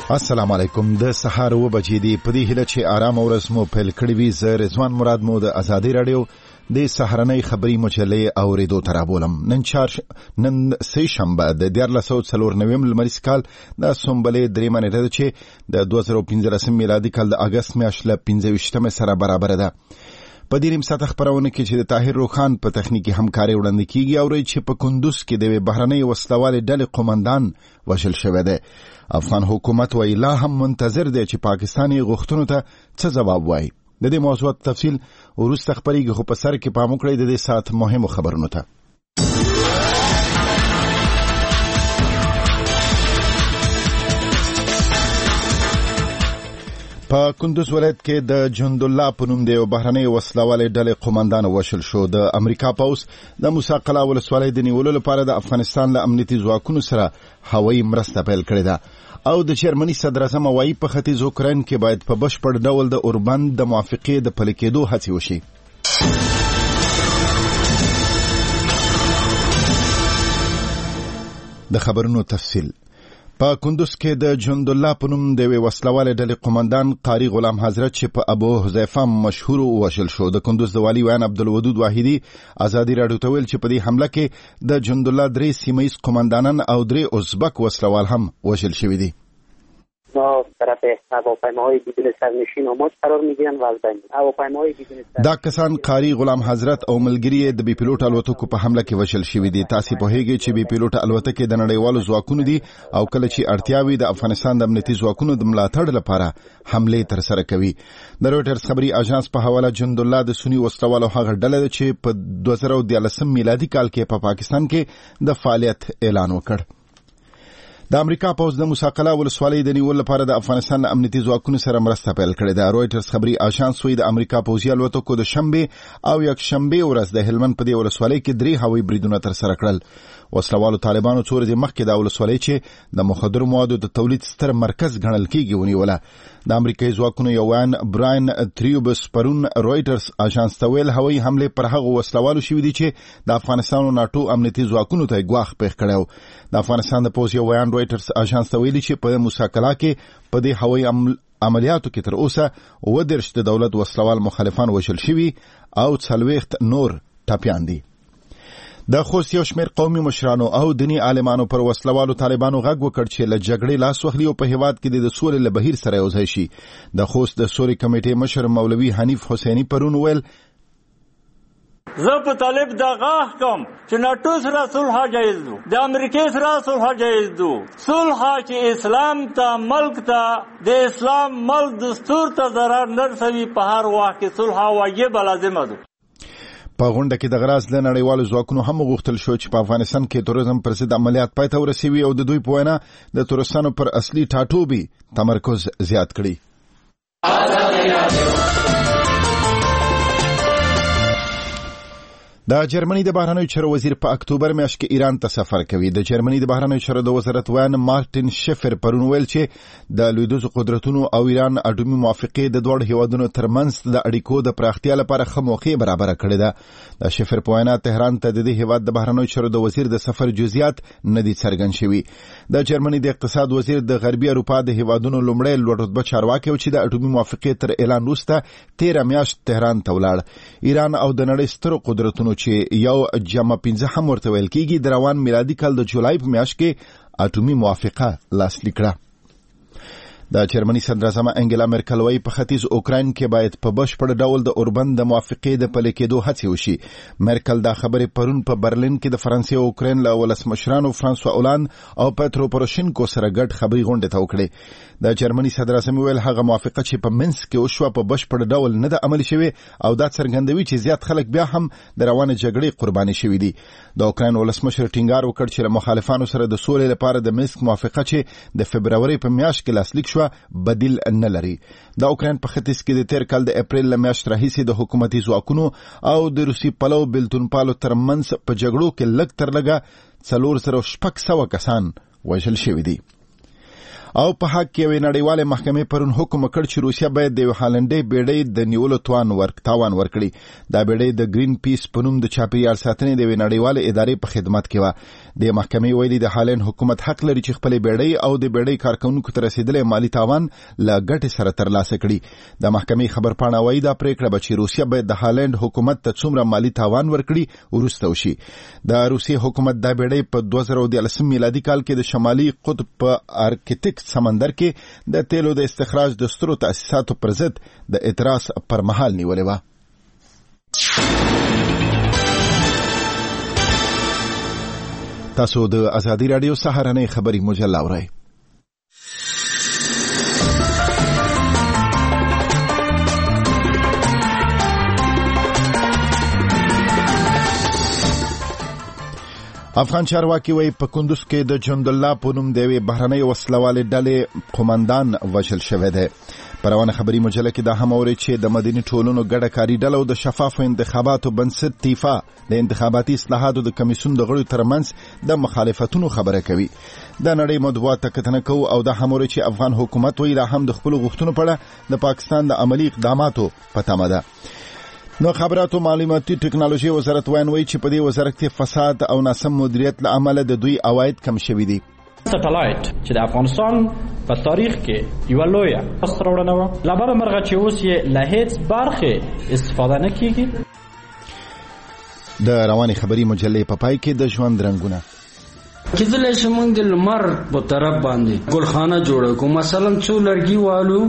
السلام علیکم. د سهار و بجې دی په دې هیله چې آرام ورځ مو پیل کړی وي. زه رضوان مراد مو د ازادي رادیو د سهارنۍ خبری مجلې اوریدو تر ابولم. نن سه شنبه د 1449 لمریز کال د سنبلې 3 منېټه چې د 2015 میلادي کال د اگست میاشتې 25 سره برابر ده. په دې نیم ساعت خبرونه کې چې د طاهر روخان په تخنیکی همکاري وړاندې کیږي او چې په کندوز کې د بهرنۍ وسلوالې ډلې قومندان وشل شوی دی. افغان حکومت وی لا هم منتظر دی چې پاکستاني غوښتنو ته څه جواب وایي. د دې موضوع تفصیل وروسته خبرېږي، خو په سر کې پام وکړئ د دې ساعت مهمو خبرونو ته. په کندوز ولایت کې د جند الله په نوم د بهرنۍ وسلوالې ډلې قومندان وشل شو. د امریکا پوځ د موسی قلعه ولسوالۍ د نیولو لپاره د افغانستان له امنیتي ځواکونو سره هوایي مرسته پیل کړې ده او د جرمني صدر اعظم وايي په ختیځ اوکراین کې باید په بشپړ ډول د اوربند د موافقې د پلي کېدو هڅې وشي. د خبرونو تفصیل. په کندوز کې د جند الله په نوم د وسلوالې ډلې قومندان قاری غلام حضرت چې په ابو حذیفه مشهور وشل شو. د کندوز د والی ویان عبدالودود واحدی ازادي رادیو ته ویل چې په دې حمله کې د جند الله 3 سیمه ییز قومندانان او 3 ازبک وسلوال هم وشل شوي دي. طرف هواپیماهای بدون سرنشین آماج قرار میگیرن و از بین هواپیماهای بدون سرنشین. دا کسان قاری غلام حضرت او ملګری د بي پيلوټ الوتکو په حمله کې وشل شوي دي. تاسو په هیګه چې بي پيلوټ الوتکې د نړیوالو ځواکونو دي او کله چې اړتیاوي د افغانستان د امنیتي ځواکونو د ملاتړ لپاره حمله تر سره کوي. د رويټرز خبري اژانس په حواله جند الله د سنی وسلوالو هغه ډله چې په 2013 میلادي کال کې په پاکستان کې د فعالیت اعلان وکړ. د امریکا پوځ د موسی قلعه ولسوالۍ د نیولو لپاره د افغانستان امنیتي ځواکونو سره مرسته پیل کړې ده. رويټرز خبري اژانس وایي د امریکا پوځي الوتکو د شنبه او یک شنبه ورځ د هلمند په دې ولسوالۍ کې 3 هوایي بریدونه تر سره کړل. وسلوالو طالبانو څو ورځې مخکې د ولسوالۍ چې د مخدر موادو د تولید ستر مرکز ګڼل کېږي ونیوله. د امریکایي ځواکونو یو ویان براین تریوبس پرون رويټرز اژانس ته ویل هوایي حمله پر هغه وسلوالو شوې دي چې د افغانستان او ناتو امنیتي ځواکونو ته ګواښ پېښ کړو. د افغانستان د پوځ یو ویان رويټرز اژانس ته ویلي چې په موسی قلعه کې په دې هوایي عملیاتو کې تر اوسه 10 د دولت وسلوال مخالفان وشل شوي او 40 نور ټپيان دي. د خوست یو شمېر قومي مشرانو او دینی عالمانو پر وسلوالو طالبانو غږ وکړ چې له جګړې لاس واخلي او په هیواد کې د سولې له بهیر سره یوځای شي. د خوست د سولې کمیټې مشر مولوي حنیف حسینی پرون ویل زه په طالب دا غاښ کوم چې ناټو سره صلح جایز دو، د امریکې سره صلح جایز دو. صلح چې اسلام ته ملک ته د اسلام ملک دستور ته ضرر نه رسوي په هر وخت کې صلح واجب لازمه ده. په غونډه کې د غراز له نړیوالو ځواکونو هم غوښتل شو چې په افغانستان کې تروریزم پر ضد عملیات پای ته ورسوي او د دوی په وینا د تورستانو پر اصلي ټاټوبي تمرکز زیات کړي. د جرمني د بهرنیو چارو وزیر په اکتوبر میاشت کې ایران ته سفر کوي. د جرمني د بهرنیو چارو د وزارت ویان مارټین شفر پرون ویل چې د لویدیځو قدرتونو او ایران اټومي موافقه د دوه هیوادونو ترمنځ د اړیکو د پراختیا لپاره ښه موقع برابر کړې ده. د شفر په وینا تهران ته د دې هیواد د بهرنیو چارو د وزیر د سفر جزئیات نه دي څرګند شوي. د جرمني د اقتصاد وزیر د غربي اروپا د هیوادونو لومړی لوړ رتبه چارواکي چې د اټومي موافقه تر اعلان وروسته 13 میاشت تهران ته ولاړ. ایران او د نړۍ سترو قدرتونو چې یو جمع 15 هم ورته ویل کېږي د روان میلادي کال د جولای په میاشت کې اټومي موافقه لاسلیک کړه. د جرمني صدر اعظم انګلا مرکل وايي په ختیځ اوکراین کې باید په بشپړ ډول د اوربند د موافقې د پلي کېدو هڅې وشي. مرکل دا خبرې پرون په برلین کې د فرانسې او اوکراین له ولسمشرانو فرانسوا اولاند او پترو پوروشینکو سره ګډ خبري غونډه ته وکړه. د جرمني صدر اعظم ویل هغه موافقه چې په منځ کې وشو په بشپړ ډول نه د عملي شوی او دا څرګندوي چې زیات خلک بیا هم د روانه جګړې قرباني شوي دي. د اوکراین ولسمشر ټینګار وکړ چې مخالفانو سره د سولې لپاره د منسک موافقه چې د فبراوري په میاشت کې لاسلیک شو بدیل نه لري. د اوکراین په ختیځ کې د تیر کال د اپریل له میاشتې راهیسې د حکومتي ځواکونو او د روسي پلو بلتونپالو ترمنځ په جګړو کې لږ تر لږه 400 کسان وژل شوي دي. او په حق کې یوې نړیواله محکمې پرون حکم وکړ چې روسیا باید د هالندي بیړۍ د نیولو تاوان ورکړي. دا بیړۍ د گرین پیس په نوم د چاپیریال ساتنې د نړیواله ادارې په خدمت کې و. د محکمې ویلي د هالند حکومت حق لري چې خپل بیړۍ او د بیړۍ کارکونکو ته رسیدلې مالی تاوان له ګټې سره ترلاسه کړي. د محکمې خبرپاڼه وایي دا پریکړه به چې روسیا باید د هالند حکومت ته څومره مالی تاوان ورکړي وروسته وشي. د روسي حکومت دا بیړۍ په 2013 میلادي کال کې د شمالي قطب په ارکټیک سمندر کې د تیلو د استخراج د سترو تأسیساتو پر ضد د اعتراض پر مهال نیولې وه. تاسو د ازادي رادیو سهارنۍ خبری مجله اورئ. افغان چارواکي وایي په کندوز کې د جند الله په نوم د یوې بهرنۍ وسلوالې ډلې قومندان وژل شوی دی. په روانه خبري مجله کې دا هم اوري چې د مدني ټولنو ګډه کاري ډله او د شفافو انتخاباتو بنسټ تیفا د انتخاباتي اصلاحاتو د کمیسیون د غړو ترمنځ د مخالفتونو خبره کوي. د نړۍ مطبوعات ته کتنه کوي او دا هم اوري چې افغان حکومت وایي لا هم د خپل غوښتنو په اړه د پاکستان د عملی اقداماتو په تمه ده. نو خبراتو معلوماتي ټکنالوژي وزارت وایي چې په دې وزارت کې فساد او ناسم مدیریت له امله د دوی عواید کم شوي دي. سټلایټ چې د افغانستان په تاریخ کې یو لویه استراوړنه و لبر مرغه چې اوس یې له هیڅ برخه استفاده نه کیږي. د رواني خبري مجلې په پای کې د ژوند رنگونه کله چې موږ د لمر په طرف باندې ګلخانه جوړو کوم مثلا څو لرګي والو.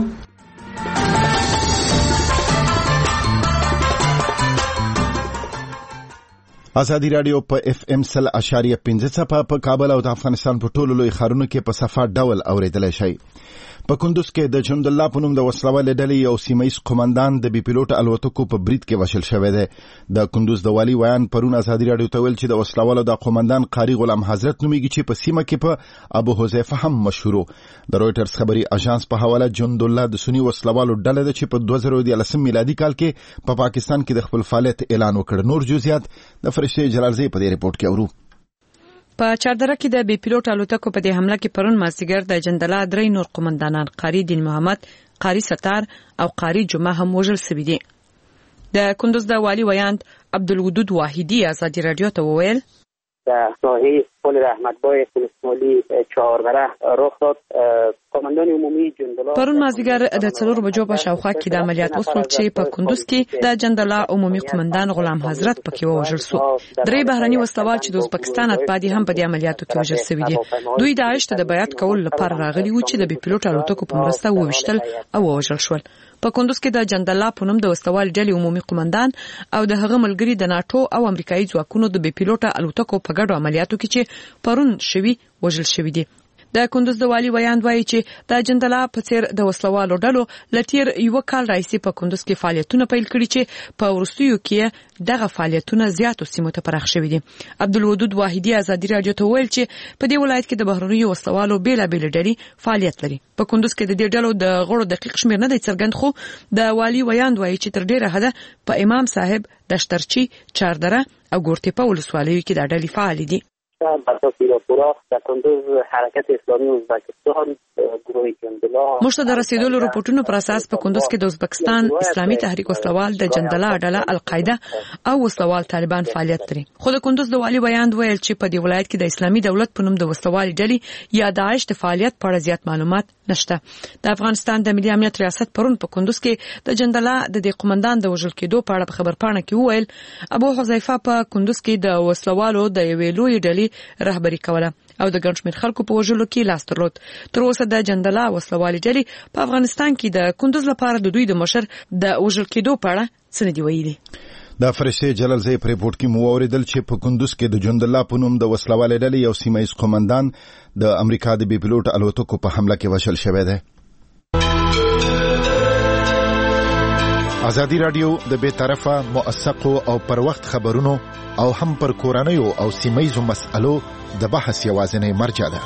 ازادي رادیو په FM 100.5 په کابل او د افغانستان په ټولو لوی ښارونو کې په صفه ډول اوریدلای شي. په کندوز کې د جند الله په نوم د وسلوالې ډلې یو سیمه‌یز قومندان د بي پیلوټ الوتکو په برید کې وشل شوی دی. د کندوز د والي ویان پرون ازادي رادیو ته ویل چې د وسلوالو د قومندان قاری غلام حضرت نومیږي چې په سیمه کې په ابو حذیفه هم مشهور. د رويټرز خبري اژانس په حواله جند الله د سنی وسلوالو ډله ده چې په 2013 میلادي کال کې په پاکستان کې د خپل فعالیت اعلان وکړ. نور جزئیات د فرشته جلالزی په دې ریپورت کې اورو. په چاردره کې د بي پیلوټ الوتکو په دې حمله کې پرون مازیګر د جندله درې نور قومندانان قاری دین محمد، قاری ستار او قاری جمعه هم وژل شوي دي. د کندوز د والي ویاند عبدالودود واحدی ازادي رادیو ته وویل در ناحیه پل رحمتبای پلیسمالی چهاربره رخ داد. قومندان عمومی جندله پرون مازیګر د 4 بجو په شاوخوا کې د عملیات وشول چې په کندوز کې د جندله عمومي قومندان غلام حضرت پکې وژل شو. درې بهرني وسلوال چې د ازبکستان اتباع هم په دې عملیاتو کې وژل شوي دي. دوی داعش ته د بیعت کول لپاره راغلي وو چې د بي پیلوټ الوتکو په مرسته وویشتل او وژل شول. په کندوز کې د جندله په نوم د وسلوال ډلې عمومي قومندان او د هغه ملګری د ناتو او امریکایي ځواکونو د بي پیلوټ الوتکو په ګډو عملیاتو کې چې پرون شوي وژل شوي دي. د کندوز د والي ویاند وایي چې د جندله په څیر د وسلوالو ډلو لتیر یو کال راځي په کندوز کې فعالیتونه پیل کړي چې په ورستیو کې دغه فعالیتونه زیاتو سیمو ته پراخ شوي دي. عبدالودود واحدی ازادي رادیو ته ویل چې په دې ولایت کې د بهرنیو وسلوالو بیلابېل ډلې فعالیت لري. په کندوز کې د دې ډلو د غړو دقیق شمیر نه دی څرګند، خو د والي ویاند وایي چې تر ډیره حده په امام صاحب، دشترچی، چاردره او ګورتیپا ولسوالیو کې د ډلې فعال دي. بسا پیراپورا در کندوز حرکت اسلامی ازبکستان گروه جندله مشته د رسیدلو رپورټونو پر اساس په کندوز کې د ازبکستان اسلامي تحریک وسلوال د جندله ډله القاعده او وسلوال طالبان فعالیت لري. خو د کندوز د والي بیان ویل چې په دې ولایت کې د اسلامي دولت په نوم د وسلوال ډلې یا داعش د فعالیت په اړه زیات معلومات نشته. د افغانستان د ملي امنیت ریاست پرون په کندوز کې د جندله د قومندان د وژل کېدو په اړه خبرپاڼه کې وویل ابو حذیفه په کندوز کې د وسلوالو د یوې لوی ډلې رهبری کوله او د ګڼ شمېر خلکو په وژلو کې لاس درلود. تر اوسه د جندله وسلوالې ډلې په افغانستان کې د کندوز لپاره د دوی د مشر د وژل کېدو په اړه څه نه دي ویلي. د فرشته جلالزی په ریپورت کې مو اوریدل چې په کندوز کې د جند الله په نوم د وسلوالې ډلې یو سیمه‌یز قومندان د امریکا د بي پیلوټ الوتکو په حمله کې وژل شوی دی. ازادي رادیو د بے طرفه، موثقو او پر وخت خبرونو او هم پر کورنیو او سیمه‌یزو مسألو د بحث یوازینی مرجع ده.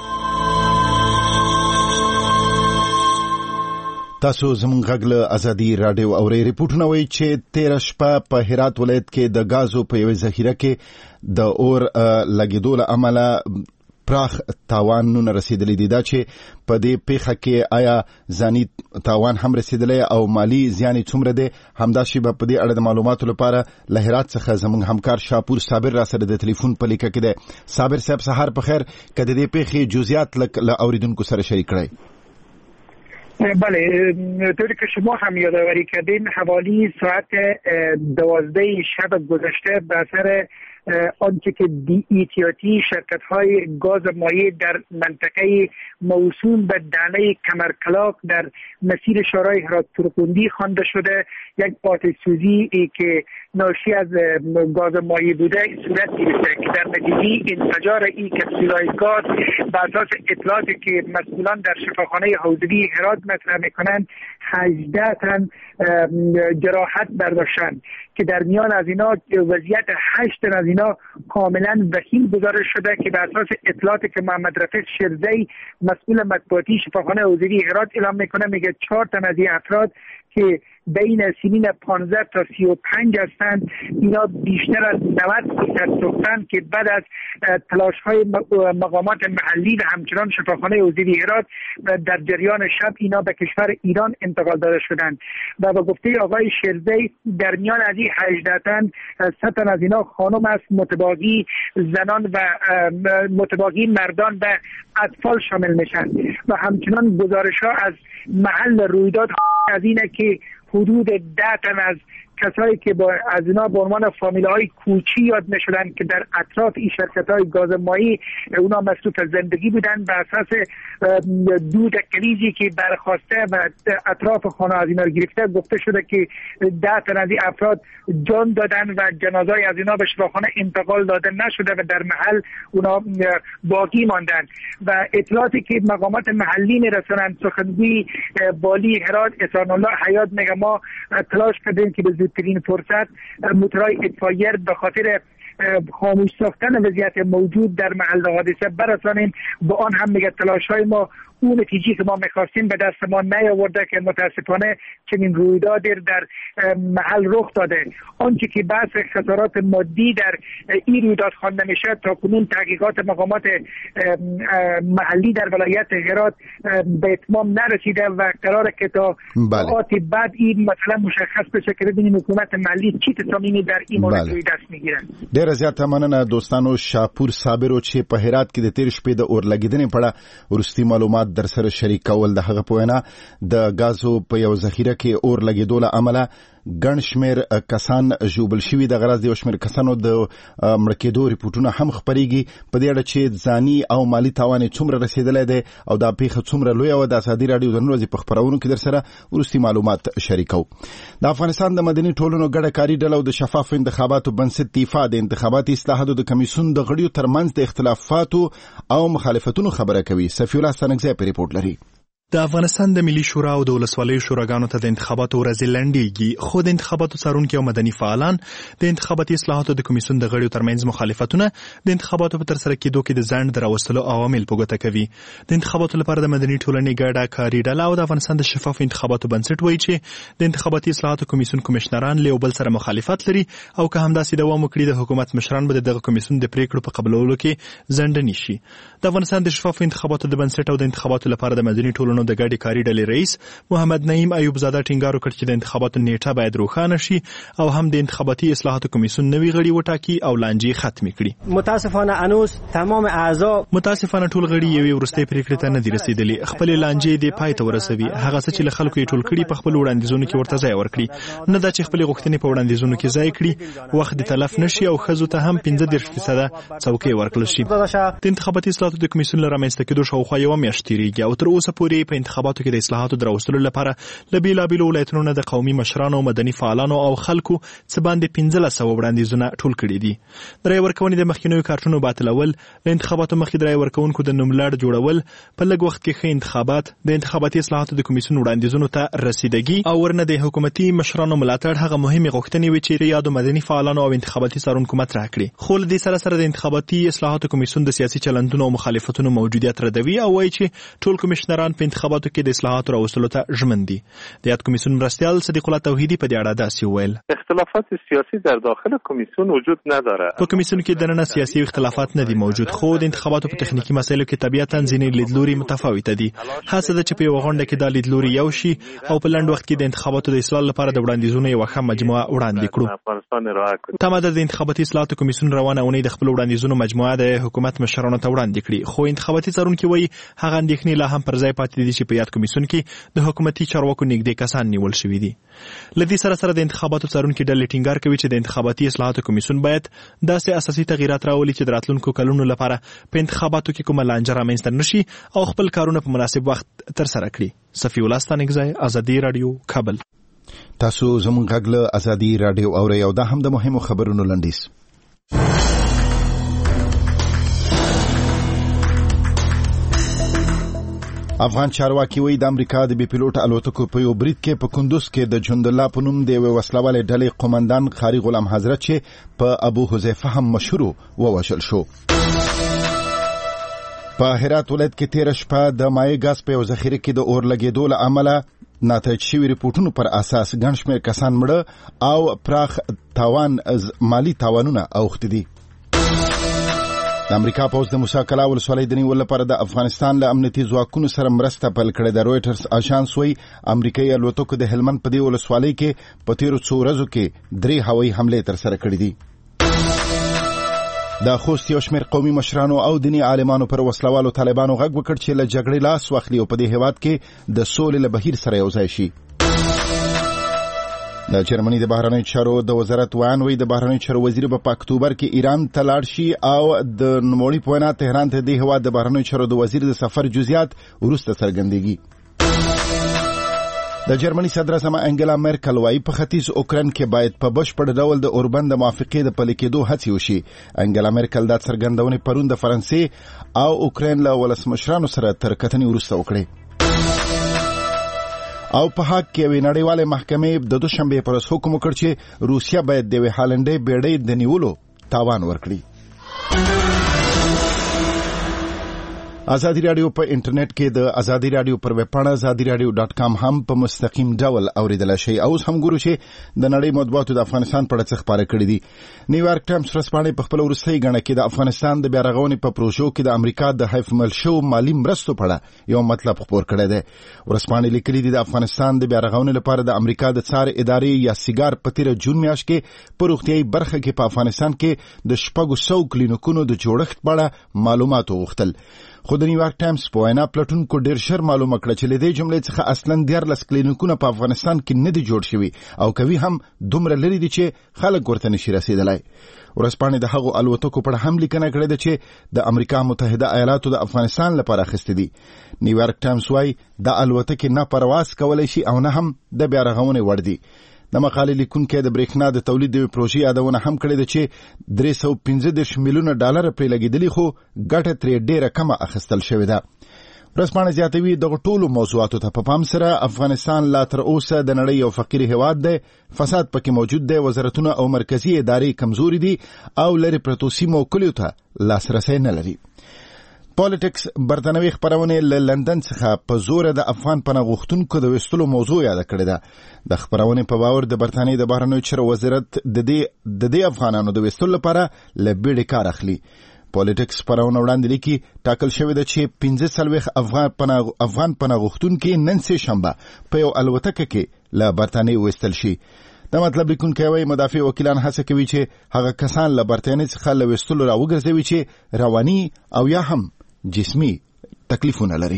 تاسو زموږ غږ له ازادي رادیو اورئ. ریپورټونه وایي چې 13 شپه په هرات ولایت کې د غازو په یوه ذخیره کې د اور لګیدو له امله پراخ تاوانونه رسیدلی دي. دا چې په دې پیښه کې آیا ځاني تاوان هم رسیدلی او مالی زیان څومره دی؟ همداسې به په دې اړه د معلوماتو لپاره له هرات څخه زموږ همکار شاپور صابر را سره د ټلیفون په لیکه کې دی. صابر صاحب سهار په خیر، که د دې پیښې جزئیات له اوریدونکو سره شریک کړئ. بله، طوری که شما هم یادآوری کردین حوالی ساعت 12 شب گذشته به اثر آنچه که بی‌احتیاطی شرکت‌های گاز مایع در منطقه موسوم به دانه کمرکلاک در مسیر شورای هرات فرخندی خوانده شده، یک آتش سوزی که ناشی از گاز مایع بوده صورت گرفته که در نتیجه انفجار این کپسول‌های گاز بر اساس اطلاعاتی که مسئولان در شفاخانه حوزوی هرات مطرح می‌کنند 18 تن جراحت برداشتند که در میان از اینا وضعیت 8 تن از اینا کاملا وخیم گزارش شده که بر اساس اطلاعاتی که محمد رفیق شرزی مسئول مطبوعاتی شفاخانه حوزوی هرات اعلام میکنه، میگه 4 تن از این افراد که بین سنین 15 تا 35 هستند، اینا بیشتر از 90% سوختند که بعد از تلاش‌های مقامات محلی و همچنان شفاخانه حوزوی هرات در جریان شب اینا به کشور ایران انتقال داده شدند. و با گفته آقای شرزی در میان از این 18 تن 3 تن از اینا خانم است، متباقی زنان و متباقی مردان و اطفال شامل میشن. و همچنان گزارش‌ها از محل رویداد از اینه که حدود 10 تن از کسایی که از اینا به عنوان فامیل‌های کوچی یاد می‌شدن که در اطراف این شرکت‌های گاز مایع اونا مصروف زندگی بودن، به اساس دود کلیزی که برخواسته و اطراف خانه از اینا گرفته گفته شده که 10 تن از این افراد جان دادن و جنازه‌ای از اینا به شفاخانه انتقال داده نشده و در محل اونا باقی ماندن. و اطلاعاتی که مقامات محلی می‌رسونن، سخنگوی والی هرات احسان الله حیات میگه ما تلاش کردیم که به زودترین فرصت موتورهای اطفائیه به خاطر خاموش ساختن وضعیت موجود در محل حادثه برسانیم. با آن هم میگه تلاش‌های ما اون نتیجه که ما می‌خواستیم به دست ما نیاورده که متاسفانه چنین رویدادی در محل رخ داده. آنچه که بحث خسارات مادی در این رویداد خوانده میشه، تا کنون تحقیقات مقامات محلی در ولایت هرات به اتمام نرسیده و قراره که تا ساعات بعد این مثلا مشخص بشه که ببینیم حکومت محلی چی تصمیمی در این مورد روی دست میگیره. ډېره زیاته مننه دوستانو. شاپور صابر چې په هرات کې د تیر شپې د اورلګیدنې په اړه ورستي معلومات در سره شریک کول. د هغه په وینا د غازو په یو ذخیره کې اور لګیدو له امله ګڼ شمېر کسان ژوبل شوي. د غرض د یو شمېر کسانو د مړه کېدو ریپورټونه هم خپرېږي په دې اړه چې ځاني او مالي تاوان یې څومره رسېدلی دی او دا پیښه څومره لویه وه. د ازادي راډیو د نن ورځې په خپرونو کې در سره وروستي معلومات شریکوو. د افغانستان د مدني ټولنو ګډه کاري ډله او د شفافو انتخاباتو بنسټ دفاع د انتخاباتي اصلاحاتو د کمیسیون د غړیو ترمنځ د اختلافاتو او مخالفتونو خبره کوي. صفي الله ستانکزی په ریپورټ لري. د افغانستان د ملي شورا او د ولسوالیو شوراګانو ته د انتخاباتو ورځې لنډیږي، خو د انتخاباتو څارونکي او مدني فعالان د انتخاباتي اصلاحاتو د کمیسیون د غړیو ترمنځ مخالفتونه د انتخاباتو په ترسره کېدو کې د ځنډ د راوستلو عوامل په ګوته کوي. د انتخاباتو لپاره د مدني ټولنې ګډه کاري ډله او د افغانستان د شفاف انتخاباتو بنسټ وایي چې د انتخاباتي اصلاحاتو کمیسیون کمشنران له یو بل سره مخالفت لري او که همداسې دوام وکړي د حکومت مشران به دغه کمیسیون د پریکړو په قبولولو کې ځنډ نشي. د افغانستان د شفاف انتخاباتو د بنسټ او د انتخاباتو لپاره د مدني ټولنو د ګډې کاري ډلې رئیس محمد نعیم ایوب زاده ټینګار وکړ چې د انتخاباتو نیټه باید روښانه شي او هم د انتخاباتي اصلاحاتو کمیسیون نوي غړي وټاکي او لانجې ختمې کړي. متاسفانه ټول غړي یوې وروستۍ پریکړې ته نه دي رسیدلي. خپل لانجې د پای ته ورسوي. هغه څه چې له خلکو یې ټول کړي په خپل وړاندیزونو کې ورته ځای ورکړي، نه دا چې خپل غوښتنې په وړاندیزونو کې ځای کړي، وخت د تلف نشي او ښځو ته هم 15% څوکۍ ورکړل شي. د انتخاباتي اصلاحاتو د کمیسیون له رامنځته کېدو شاوخوا یوه میاشت تېرېږي او تر اوسه پورې په انتخاباتو کې د اصلاحاتو د راوستلو لپاره له بېلابېلو ولایتونو نه د قومي مشرانو، مدني فعالانو او خلکو څه باندې 1500 وړاندیزونه ټول کړي دي. د رایې ورکونې د مخکینیو کارتونو باطلول، له انتخاباتو مخکې د رایې ورکوونکو د نوملړ جوړول، په لږ وخت کې ښه انتخابات، د انتخاباتي اصلاحاتو د کمیسیون وړاندیزونو ته رسیدګي او ورنه د حکومتي مشرانو ملاتړ هغه مهمې غوښتنې وې چې یادو مدني فعالانو او انتخاباتي څارونکو مطرح کړي. خو له دې سره سره د انتخاباتي اصلاحاتو کمیسیون د سیاسي چلندونو او مخالفتونو موجودیت ردوي او وایي چې ټول کمیشنران په انتخاباتو کې د اصلاحاتو راوستلو ته ژمن دي. د یاد کمیسیون مرستیال صدیق الله توحیدی په دې اړه داسې وویل: اختلافات سیاسی در داخل کمیسیون وجود نداره. په کمیسیون کې دننه سیاسي اختلافات نه دي موجود، خو د انتخاباتو په تخنیکی مسایلو کې طبیعتاً ځینې لیدلوري متفاوته دي. هڅه ده چې په یوه غونډه کې دا لیدلوري یو شي او په لنډ وخت کې د انتخاباتو د اصلاح لپاره د وړاندیزونو یوه ښه مجموعه وړاندې کړو. تمه ده د انتخاباتي اصلاحاتو کمیسیون روانه اونۍ د خپل وړاندیزونو مجموعه د حکومت مشرانو ته وړاندې کړي، خو انتخاباتي څارونکي وایي هغه اندېښنې لا هم پر ځای پاتې دي چې په یاد کمیسیون کې د حکومتي چارواکو نږدې کسان نیول شوي دي. له دې سره سره د انتخاباتو څارونکي ډلې ټینګار کوي چې د انتخاباتي اصلاحاتو کمیسیون باید داسې اساسي تغییرات راولي چې د راتلونکو کلونو لپاره په انتخاباتو کې کومه لانجه رامنځته نشي او خپل کارونه په مناسب وخت ترسره کړي. صفي الله ستانکزی، ازادي رادیو، کابل. تاسو زموږ غږ له ازادي رادیو اورئ او دا هم د مهمو خبرونو لنډیز. افغان چارواکي وایي د امریکا د بي پیلوټ الوتکو په یو برید کې په کندوز کې د جندالله په نوم د یوې وسلوالې ډلې قومندان قاري غلام حضرت چې په ابو حذیفه هم مشهور ووژل شو. په هرات ولایت کې تیر شپه د مایع ګاز په یو ذخیره کې د اور لګېدو له امله ناتایج شوي ریپورټونو پر اساس ګڼ شمېر کسان مړه او پراخ تاوان مالی تاوانونه اوښتي دي. د امریکا پوځ د موسی کلا ولسوالۍ د نیولو لپاره د افغانستان له امنیتي ځواکونو سره مرسته پیل کړې ده. رویټرز اژانس وایي امریکایي الوتکو د هلمند په دې ولسوالۍ کې په تیرو څو ورځو کې 3 هوایي حملې ترسره کړې دي. د خوست یو شمېر قومي مشرانو او دیني عالمانو پر وسلوالو طالبانو غږ وکړ چې له جګړې لاس واخلي او په دې هېواد کې د سولې له بهیر سره یوځای شي. د جرمني د بهرنیو چارو د وزارت ویان وایي د بهرنیو چارو وزیر په اکتوبر کې ایران ته لاړ شي او د نوموړي په وینا تهران ته د هېواد د بهرنیو چارو د وزیر د سفر جزئیات وروسته څرګندېږي. د جرمني صدر اعظم انګلا مرکل وایي په ختیځ اوکراین کې باید په بشپړ ډول د اوربند موافقې د پلي کېدو هڅې وشي. انګلا مرکل دا څرګندونې پرون د فرانسې او اوکراین له ولسمشرانو سره تر کتنې وروسته وکړې. او په حق کې یوې نړیوالې محکمې د دوشنبې پر ورځ حکم وکړ چې روسیه باید د یوې هالنډۍ بیړۍ د نیولو تاوان ورکړي. ازادي رادیو په انټرنیټ کې د ازادي رادیو پر ویب پاڼه azadiradio.com هم په مستقیم ډول اوریدلای شئ. اوس هم ګورو چې د نړۍ مطبوعاتو د افغانستان په اړه څه خبرې کړې دي. نیویارک ټایمز ورځپاڼې په خپل وروستۍ غڼه کې د افغانستان د بیا رغونې په پروژو کې د امریکا د حیف مل شو مالی مرستو په اړه یو مطلب خپور کړی دی. ورځپاڼې لیکلي دي د افغانستان د بیا رغونې لپاره د امریکا د څار ادارې یا سیګار په تیر جون میاشت کې په روغتیايي برخه کې په افغانستان کې د 600 کلینیکونو د جوړښت په اړه معلومات وغوښتل. خو د نیویارک ټایمز په وینا پلټونکو ډېر ژر معلومه کړه چې له دې جملې څخه اصلاً 14 کلینیکونه په افغانستان کې نه دي جوړ شوي او کوي هم دومره لري دي چې خلک ورته نشي رسېدلی. ورځپاڼې د هغو الوتکو په اړه هم لیکنه کړې ده چې د امریکا متحده ایالاتو د افغانستان لپاره اخیستې دي. نیویارک ټایمز وایي دا الوتکې نه پرواز کولی شي او نه هم د بیا رغونې وړ دي. د مقالې لیکونکی د برېښنا د تولید د پروژې یادونه هم کړې ده چې $315 میلیونه پرې لګېدلي خو ګټه ترې ډېره کمه اخیستل شوې ده. ورځپاڼه زیاتوي دغه ټولو موضوعاتو ته په پام سره افغانستان لا تر اوسه د نړۍ یو فقیر هېواد دی، فساد پکې موجود دی، وزارتونه او مرکزي ادارې کمزوري دي او لرې پرتو سیمو کلیو ته لاسرسی نه لري. پالیټکس برتنوي خبرونه له لندن څخه په زور د افغان پناه غوښتونکو د وستلو موضوع یاد کړې ده. د خبرونه په باور د برتانیې د بهرنیو چارو وزارت د دې افغانانو د وستلو لپاره له بیړې کار اخلي. پالیټکس خبرونه وړاندې لیکي ټاکل شوې ده چې 15 افغان پناه غوښتونکي نن سه شنبه په یو الوتکه کې له برتانیې وستل شي. د مطلب لیکونکی وایي مدافع وکیلان هڅه کوي چې هغه کسان له برتانیې څخه له وستلو راوګرځوي چې رواني او یا هم جسمی تکلیفونه لري.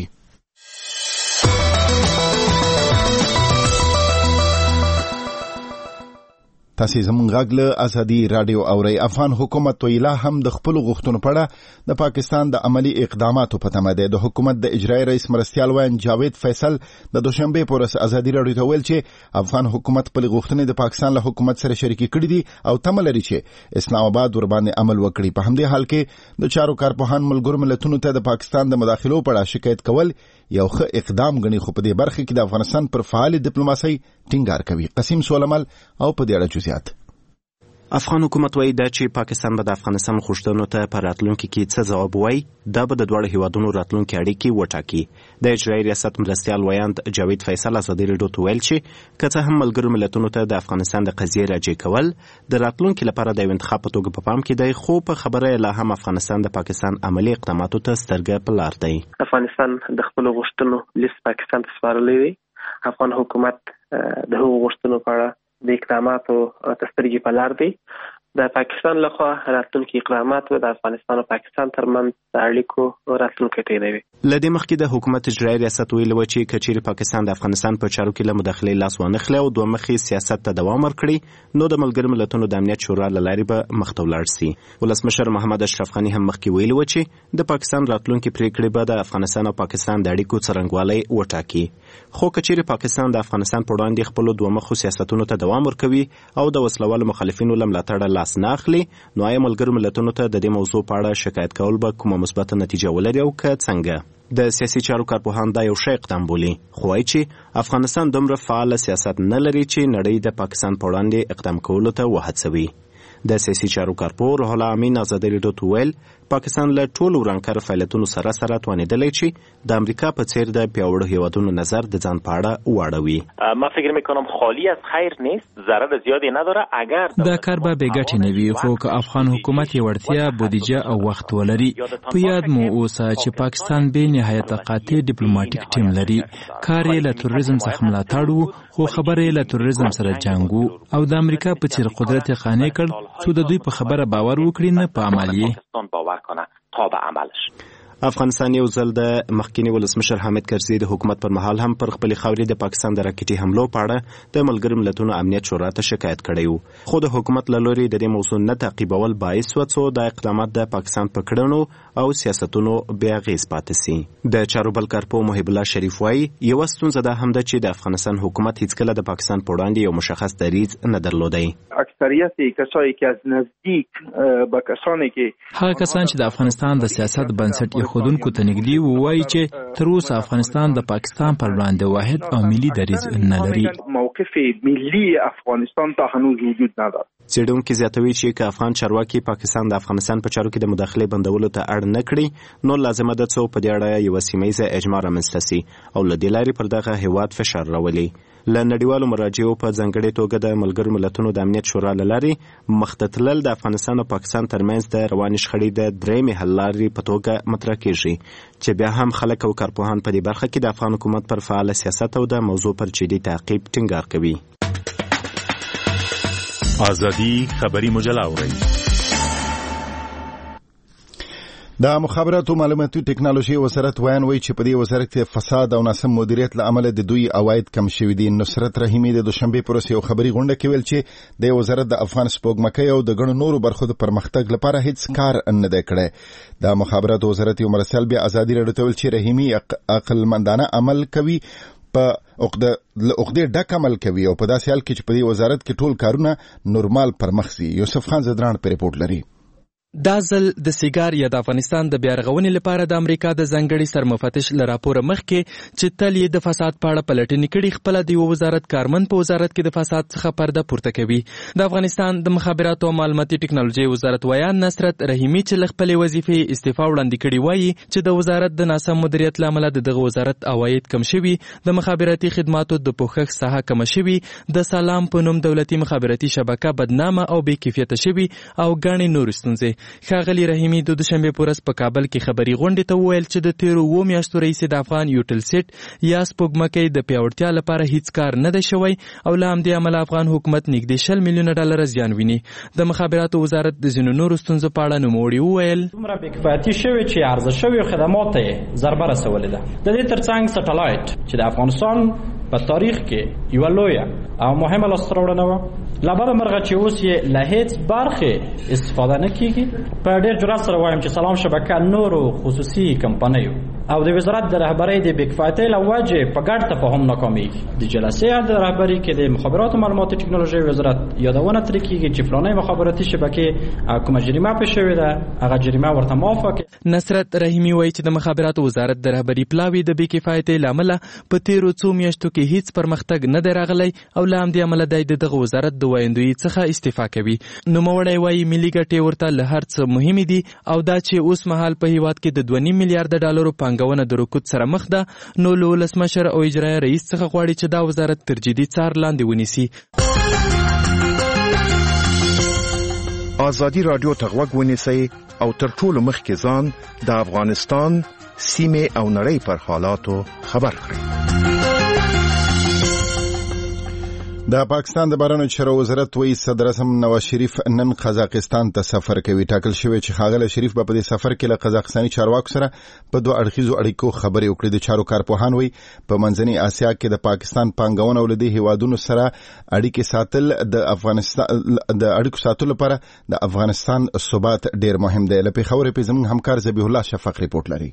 تاسې زموږ غږ له ازادي رادیو اورئ. افغان حکومت ویلا هم د خپلو غوښتنو په اړه د پاکستان د عملی اقداماتو په تمه دی. د حکومت د اجرایي رئیس مرستیال ویان جاوید فیصل د دوشنبې په ورځ ازادي رادیو ته ویل چې افغان حکومت خپلې غوښتنې د پاکستان له حکومت سره شریکې کړي دي او تمه لري چې اسلام آباد ورباندې عمل وکړي. په همدې حال کې د چارو کارپوهان ملګرو ملتونو ته د پاکستان د مداخلو په اړه شکایت کول یو ښه اقدام ګڼي، خو په دې برخه کې د افغانستان پر فعال ډیپلوماسۍ ټینګار کوي. قسیم سولمل او په دې اړه جزئیات. افغان حکومت وایي دا چې پاکستان به د افغانستان غوښتنو ته په راتلونکي کې څه ځواب وایي دا به د دواړو هیوادونو راتلونکي اړیکې وټاکي. د اجرایي ریاست مرستیال ویاند جاوید فیصل ازادي راډیو ته ویل چې که څه هم ملګرو ملتونو ته د افغانستان د قضیې راجع کول د راتلونکي لپاره د یو انتخاب په توګه په پام کې دی، خو په خبره لا هم افغانستان د پاکستان عملي اقداماتو ته سترګې په لار دی. افغانستان د خپلو غوښتنو لیست پاکستان ته سپارلی دی. افغان حکومت د هغو غوښتنو په اړه د اقداماتو ته سترګې په لار دی. د پاکستان لخوا راتلونکي اقدامات د افغانستان او پاکستان ترمنځ د اړیکو راتلونکی تیروي. له دې مخکې د حکومت اجرایي ریاست ویلي و چې که چیرې پاکستان د افغانستان په چارو کې له مداخلې لاس وانخلي او دوه مخي سیاست ته دوام ورکړي نو د ملګرو ملتونو د امنیت شورا له لارې به مخ ته ولاړ سي. ولسمشر محمد اشرف غني هم مخکې ویلي و چې د پاکستان راتلونکي پریکړې به د افغانستان او پاکستان د اړیکو څرنګوالی وټاکي. خو که چیرې پاکستان د افغانستان په وړاندې خپلو دوه مخو سیاستونو ته دوام ورکوي او د وسلوالو مخالفینو له ملاتړه لاس نه اخلي نو آیا ملګرو ملتونو ته د دې موضوع په اړه شکایت کول به کومه مثبته نتیجه ولري او که څنګه؟ د سیاسي چارو کارپوهان دا یو ښه اقدام بولي، خو وایي چې افغانستان دومره فعال سیاست نه لري چې نړۍ د پاکستان په وړاندې اقدام کولو ته وهڅوي. د سیاسي چارو کارپوه روح الله امین ازادي راډیو ته ویل پاکستان له ټولو ورانکاره فعالیتونو سره توانېدلی چې د امریکا په څیر د پیاوړو هیوادونو نظر د ځان په اړه واړوي. ما فکر میکنم خالی از خیر نیست، ضرر زیادی نداره. اگر دا کار به بې ګټې نه وي، خو که افغان حکومت یې وړتیا، بودیجه او وخت ولري. په یاد مو اوسه چې پاکستان بې نهایت قاطع ډیپلوماټیک ټیم لري. کار یې له تروریزم څخه ملاتړ و، خو خبره یې له تروریزم سره جنګ و او د امریکا په څیر قدرت یې قانع کړ څو د دوی په خبره باور وکړي نه په عمل یې. افغانستان یو ځل د مخکینی ولسمشر حامد کرزي د حکومت پر مهال هم پر خپل خاورې د پاکستان د راکټي حملو په اړه د ملګرو ملتونو امنیت شورا ته شکایت کړی و، خو د حکومت له لوري د دې موضوع نه تعقیبول باعث و څو د اقدامات د پاکستان په کړنو او سیاستونو بې اغېز پاتې سي. د چارو بل کارپوه محب الله شریف وایي یوه ستونزه دا هم ده چې د افغانستان حکومت هیڅکله د پاکستان په وړاندې یو مشخص دریځ نه درلودی. اکثریت کسایی که از نزدیک به کسانی که هغه کسان چې د افغانستان د سیاست بنسټ خودونکو ته نږدې وو وایي چې تر اوسه افغانستان د پاکستان پر وړاندې واحد او ملي دریځ نه لري. موقف ملي افغانستان تا هنوز وجود نداره. څېړونکي زیاتوي چې که افغان چارواکي پاکستان د افغانستان په چارو کې د مداخلې بندولو ته اړ نه کړي نو لازمه ده څو په دې اړه یوه سیمه اجماع رامنځته سي او له دې لارې پر دغه هیواد فشار راولي. له نړیوالو مراجعو په ځانګړې توګه د ملګرو ملتونو د امنیت شورا له لارې مخ ته تلل د افغانستان او پاکستان ترمنځ د روانې شخړې د درېیمې حل لارې په توګه مطرح کیږي چې بیا هم خلک او کارپوهان په دې برخه کې د افغان حکومت پر فعال سیاست او د موضوع پر جدي تعقیب ټینګار کوي. آزادی خبری مجله اورئ. د مخابراتو معلوماتي ټکنالوژي وزارت ویان وایي چې په دې وزارت کې فساد او ناسم مدیریت له امله د دوی عواید کم شوي دي. نصرت رحیمي د دوشنبې پر ورځ یو خبري غونډه کې ویل چې د وزارت د افغان سپوږمکۍ او د ګڼو نورو برخو د پرمختګ لپاره هیڅ کار نه دی کړی. د مخابراتو وزارت یو مرستیال بیا ازادي راډیو ته ویل چې رحیمي عقلمندانه عمل کوي، په عقدې ډک عمل کوي او په داسې حال کې چې په دې وزارت کې ټول کارونه نورمال پرمخ ځي. یوسف خان زدران په ریپورت لري. دا ځل د سیګار یا د افغانستان د بیارغونې لپاره د امریکا د ځانګړي سرمفتش له راپور مخکې چې تل یې د فساد په اړه پلټنې کړي خپل د یو وزارت کارمن په وزارت کې د فساد څخه پرده پورته کوي. د افغانستان د مخابراتو او معلوماتي ټکنالوژي وزارت ویان نصرت رحیمي چې له خپلې وظیفې استعفا وړاندې کړې وایي چې د وزارت د ناسم مدیریت له امله دغه وزارت عواید کم شوي، د مخابراتي خدماتو د پوښښ ساحه کمه شوي، د سلام په نوم دولتي مخابراتي شبکه بدنامه او بې کیفیته شوي او ګڼې نورې ستونزې. ښاغلي رحیمي د دوشنبې په ورځ په کابل کې خبري غونډې ته وویل چې د تیرو 7 میاشتو راهیسې د افغان یوټلسیټ یا سپوږمکۍ د پیاوړتیا لپاره هیڅ کار نه دی شوی او له همدې امله افغان حکومت نږدې 20 میلیونه ډالر زیان ویني. د مخابراتو وزارت د ځینو نورو ستونزو په اړه نوموړي وویل دومره بې کفایتي شوې چې عرضه شویو خدماتو یې ضربه رسولې ده. د دې ترڅنګ سټلایټ چې د افغانستان په تاریخ کې یوه لویه او مهمه لاسته راوړنه وه له بده مرغه چې اوس یې له هیڅ برخې استفاده نه کیږي. په ډېر جرأت سره وایم چې سلام شبکه نورو خصوصي کمپنیو او د وزارت د رهبری د بیکفایتۍ له وجې په ګډ تفاهم ناکامیږي. د جلسې د رهبری کې د مخابراتو معلوماتي ټکنالوژي وزارت یادونه ترې کیږي چې فلانه مخابراتي شبکې کومه جریمه پېښ شوې ده هغه جریمه ورته معاف کړي. نصرت رحیمي وایي چې د مخابراتو وزارت د رهبری پلاوی د بیکفایتۍ له امله په تیرو څو میاشتو کې هیڅ پرمختګ نه دی راغلی او له همدې امله دی دغه وزارت د وایندوی څخه استعفا کوي. نوموړی وایي ملي ګټې ورته له هر څه مهمې دي او دا چې اوس مهال په هیواد کې د 2.5 میلیارډ ډالرو پانګونه د رکود سره مخ ده، نو له ولسمشر او اجرایي رئیس څخه غواړي چې دا وزارت تر جدي څار لاندې ونیسي. ازادي رادیو ته غوږ ونیسئ او تر ټولو مخکې ځان د افغانستان سیمې او نړۍ پر حالاتو خبر کړئ. د پاکستان د بهرنیو چارو وزارت وایي صدر اعظم نواز شریف نن قزاقستان ته سفر کوي. ټاکل شوی چې ښاغلی شریف به په دې سفر کې له قزاقستاني چارواکو سره په 2 اړخیزو اړیکو خبرې وکړي. د چارو کارپوهان وایي په منځنۍ اسیا کې د پاکستان پانګونه او له دې هیوادونو سره اړیکې ساتل د اړیکو ساتلو لپاره د افغانستان ثبات ډیر مهم دی. له پېښور کې زموږ همکار ذبیح الله شفق ریپورت لري.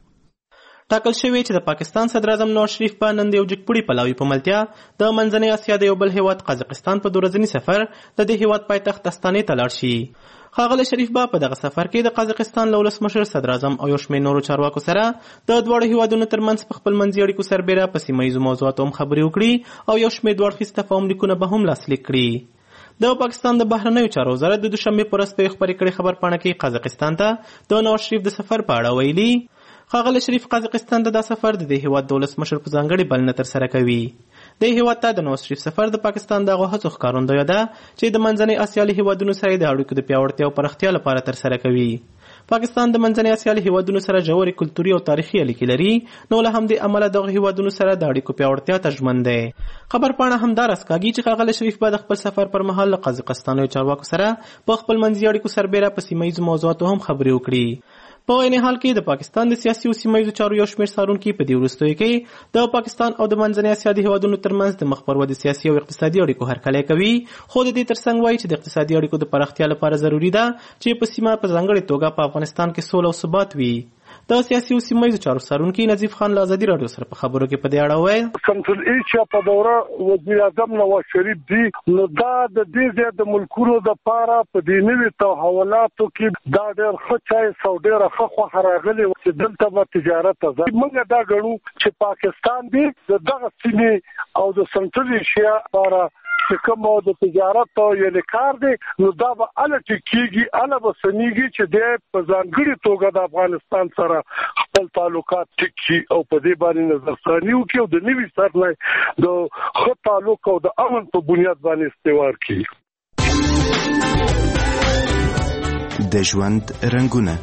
ټاکل شوی چې د پاکستان صدر اعظم نواز شریف په نن د یو جګپوړي پلاوي په ملتیا د منځنۍ اسیا د یو بل هیواد قزاقستان په 2 ورځني سفر د دې هیواد پایتخت استانې ته لاړ شي. ښاغلی شریف به په دغه سفر کې د قزاقستان له ولسمشر صدر اعظم او یو شمېر نورو چارواکو سره د دواړو هیوادونو ترمنځ په خپل منځي اړیکو سربیره په سیمه ییزو موضوعاتو هم خبرې وکړي او یو شمېر 2 اړخیز تفاهم لیکونه به هم لاسلیک کړي. د پاکستان د بهرنیو چارو وزارت د دوشنبې په ورځ په خبرې کړې خبرپاڼه کې قزاقستان ته د نواز شریف د سفر په اړه ویلي. ښاغلی شریف قزاقستان ته دا سفر د دې هیواد د ولسمشر په ځانګړې بلنه ترسره کوي. د هیواد ته د نواز شریف سفر د پاکستان د هغو هڅو ښکارندویه ده چې د منځنۍ اسیا له هیوادونو سره د اړیکو د پیاوړتیا او پراختیا لپاره ترسره کوي. پاکستان د منځنۍ اسیا له هیوادونو سره ژورې کلتوري او تاریخي اړیکې لري، نو له همدې امله دغه هیوادونو سره د اړیکو پیاوړتیا ته ژمن دی. خبرپاڼه همدا راز کاږي چې ښاغلی شریف به د خپل سفر پر مهال له قزاقستانیو چارواکو سره په خپل منځي اړیکو سربیره په سیمه ییزو موضوعاتو هم خبرې وکړي. په عین حال کې د پاکستان د سیاسي او سیمه ییزو چارو یو شمېر څارونکي په دې وروستیو کې د پاکستان او د منځنۍ اسیا د هیوادونو ترمنځ د مخ پر ودې سیاسي او اقتصادي اړیکو هرکلی کوي، خو د دې ترڅنګ وایي چې د اقتصادي اړیکو د پراختیا لپاره ضروري ده چې په سیمه په ځانګړې توګه په افغانستان کې سوله او ثبات وي. د سیاسي او سیمه ییزو چارو څارونکي نظیف خان له ازادي راډیو سره په خبرو کې په دې اړه وویل سنټرل ایشیا په دوره وزیر اعظم نواز شریف دی، نو دا د دې ځای د ملکونو د پاره په دې نوي تحولاتو کې دا ډېر ښه چایس او ډېره ښه خوښه راغلې چې دلته به تجارت ازاد. موږ دا ګڼو چې پاکستان دی دغه سیمې او د سنټرل ایشیا لپاره چې کوم د تجارت او یعنی کار دی نو دا به اله ټیکيږي اله به سنيږي چې د په ځانګړي توګه د افغانستان سره خپل تعلقات ټیکي او په دې باندې نظرثاني وکړي او د نوي سره د خپل تعلق او د امن په بنیاد باندې استوار کړي. د ژوند رنگونه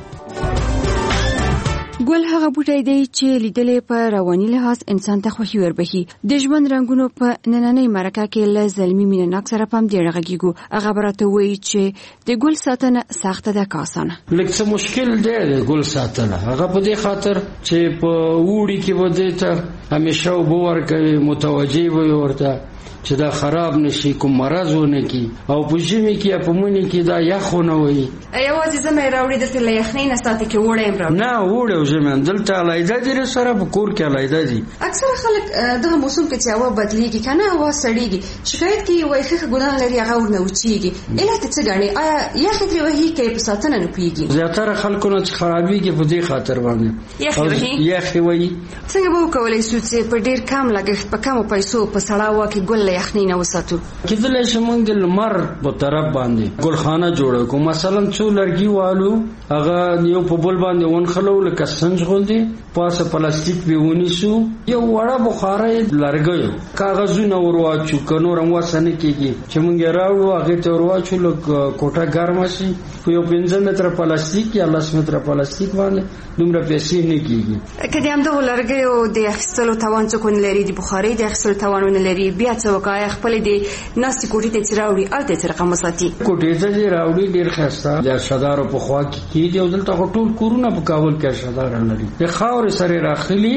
ګل هغه بوټی دی چې لیدلې په رواني لحاظ انسان ته خوښي وربخي. د ژوند رنگونو په نننۍ مرکه کې له زلمی مینناک سره پام دی رغږیږو. هغه برته وایي چې د ګل ساتنه سخته ده که آسانه. لکه څه مشکل دی د ګل ساتنه، هغه په دې خاطر چې په وړي کې بده ته همیشه وبور کوي، متوجي وي ورته چې دا خراب نشي، کوم مرض ونه کی او په ژمي کې په مونږ کې دا یخونه وي. ایوازې زمې راوړې د تل یخنۍ نه ساتي کې وړې راوړې نه وړې او زمې دلته لایدا دي سره په کور کې لایدا دي. اکثر خلک دغه موسم کې چې هوا بدلېږي کنه هوا سړېږي شکایت کوي وایي خخ ګناه لري هغه ورنه وچیږي. اله ته څه غاڼې آیا یخ ترې وهي کې په ساتنه نه پیږي. زیاتره خلکو نه خرابېږي په دې خاطر باندې یخ وهي. څنګه به وکولای شو چې په ډیر کم لګښت په کم پیسو په سړا واکه ګل یخنۍ نه وساتو؟ کله چې موږ د لمر په طرف باندې ګلخانه جوړو کوم مثلا څو لرګي والو هغه یو په بل باندې ونخلو لکه سنج غوندي پاسه پلاستیک به ونیسو یو وړه بخاري لرګي کاغذونه ورواچو کنور هم وسنه کیږي چې موږ راوړو هغه ته ورواچو لکه کوټه ګرمه شي یو 15 متر پلاستیک یا 10 متر پلاستیک باندې دومره پیسې نه کیږي. کله هم د لرګي او د اخستلو توان څوک نه لري د بخاري د اخستلو توان نه لري بیا څه وکای خپل دي ناسي کوټې ته راوړي الته تر رقم ساتي کوټې ته راوړي ډیر خسته د شادارو په خوا کې کیږي او دلته ټول کورونه په کابل کې شادار لري د خاور سره راخلي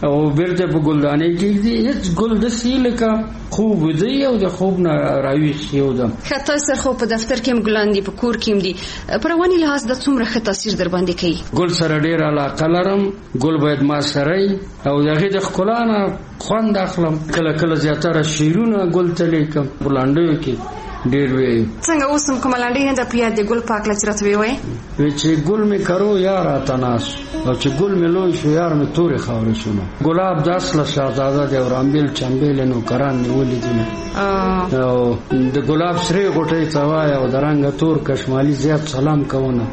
او بیرته په ګلدانې کې دي هیڅ ګل د سیلکا خوب دی او د خوب نه راويخ یو دم خطا سر خو په دفتر کې مګلان دي په کور کې دي پرواني لحاظ د څومره ښه تاثیر در باندې کوي ګل سره ډیر علاقه لرم ګل باید ما سره او دغه د خلانه خوند اخلم کله کله زیاتره شیرونه ګل ته لیکم بلاندو کې ډیر وی څنګه اوسم کوملاندې نه د پیاد د ګل پاک لچرت وی چې ګل می کرو یار اتناس او چې ګل می لوی شو یار می تورې خاورې شونه ګلاب د اصل شهزاده د اورامبل چمبل نو کران نیولې دي او د ګلاب سری غټي څوای او درنګ تور کشمالي زیات سلام کوونه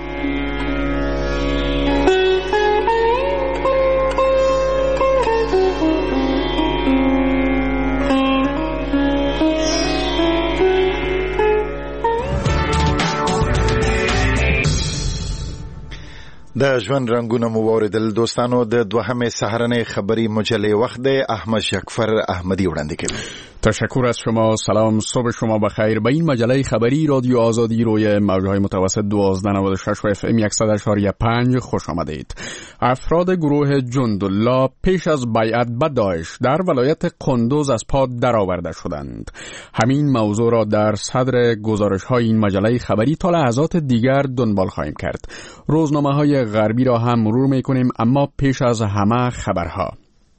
د ژوند رنگونه مو واوریدل دوستانو د دوهمه سحرنه خبری مجله وخت د احمد شکفر احمدی وړاندې کوي تشکر از شما. سلام، صبح شما بخیر. به این مجله خبری رادیو آزادی روی موجهای متوسط 1296 و FM 100.5 خوش آمدید. افراد گروه جندالله پیش از بیعت به داعش در ولایت قندوز از پا درآورده شدند. همین موضوع را در صدر گزارش‌های این مجله خبری تا لحظات دیگر دنبال خواهیم کرد. روزنامه‌های غربی را هم مرور می‌کنیم، اما پیش از همه خبرها.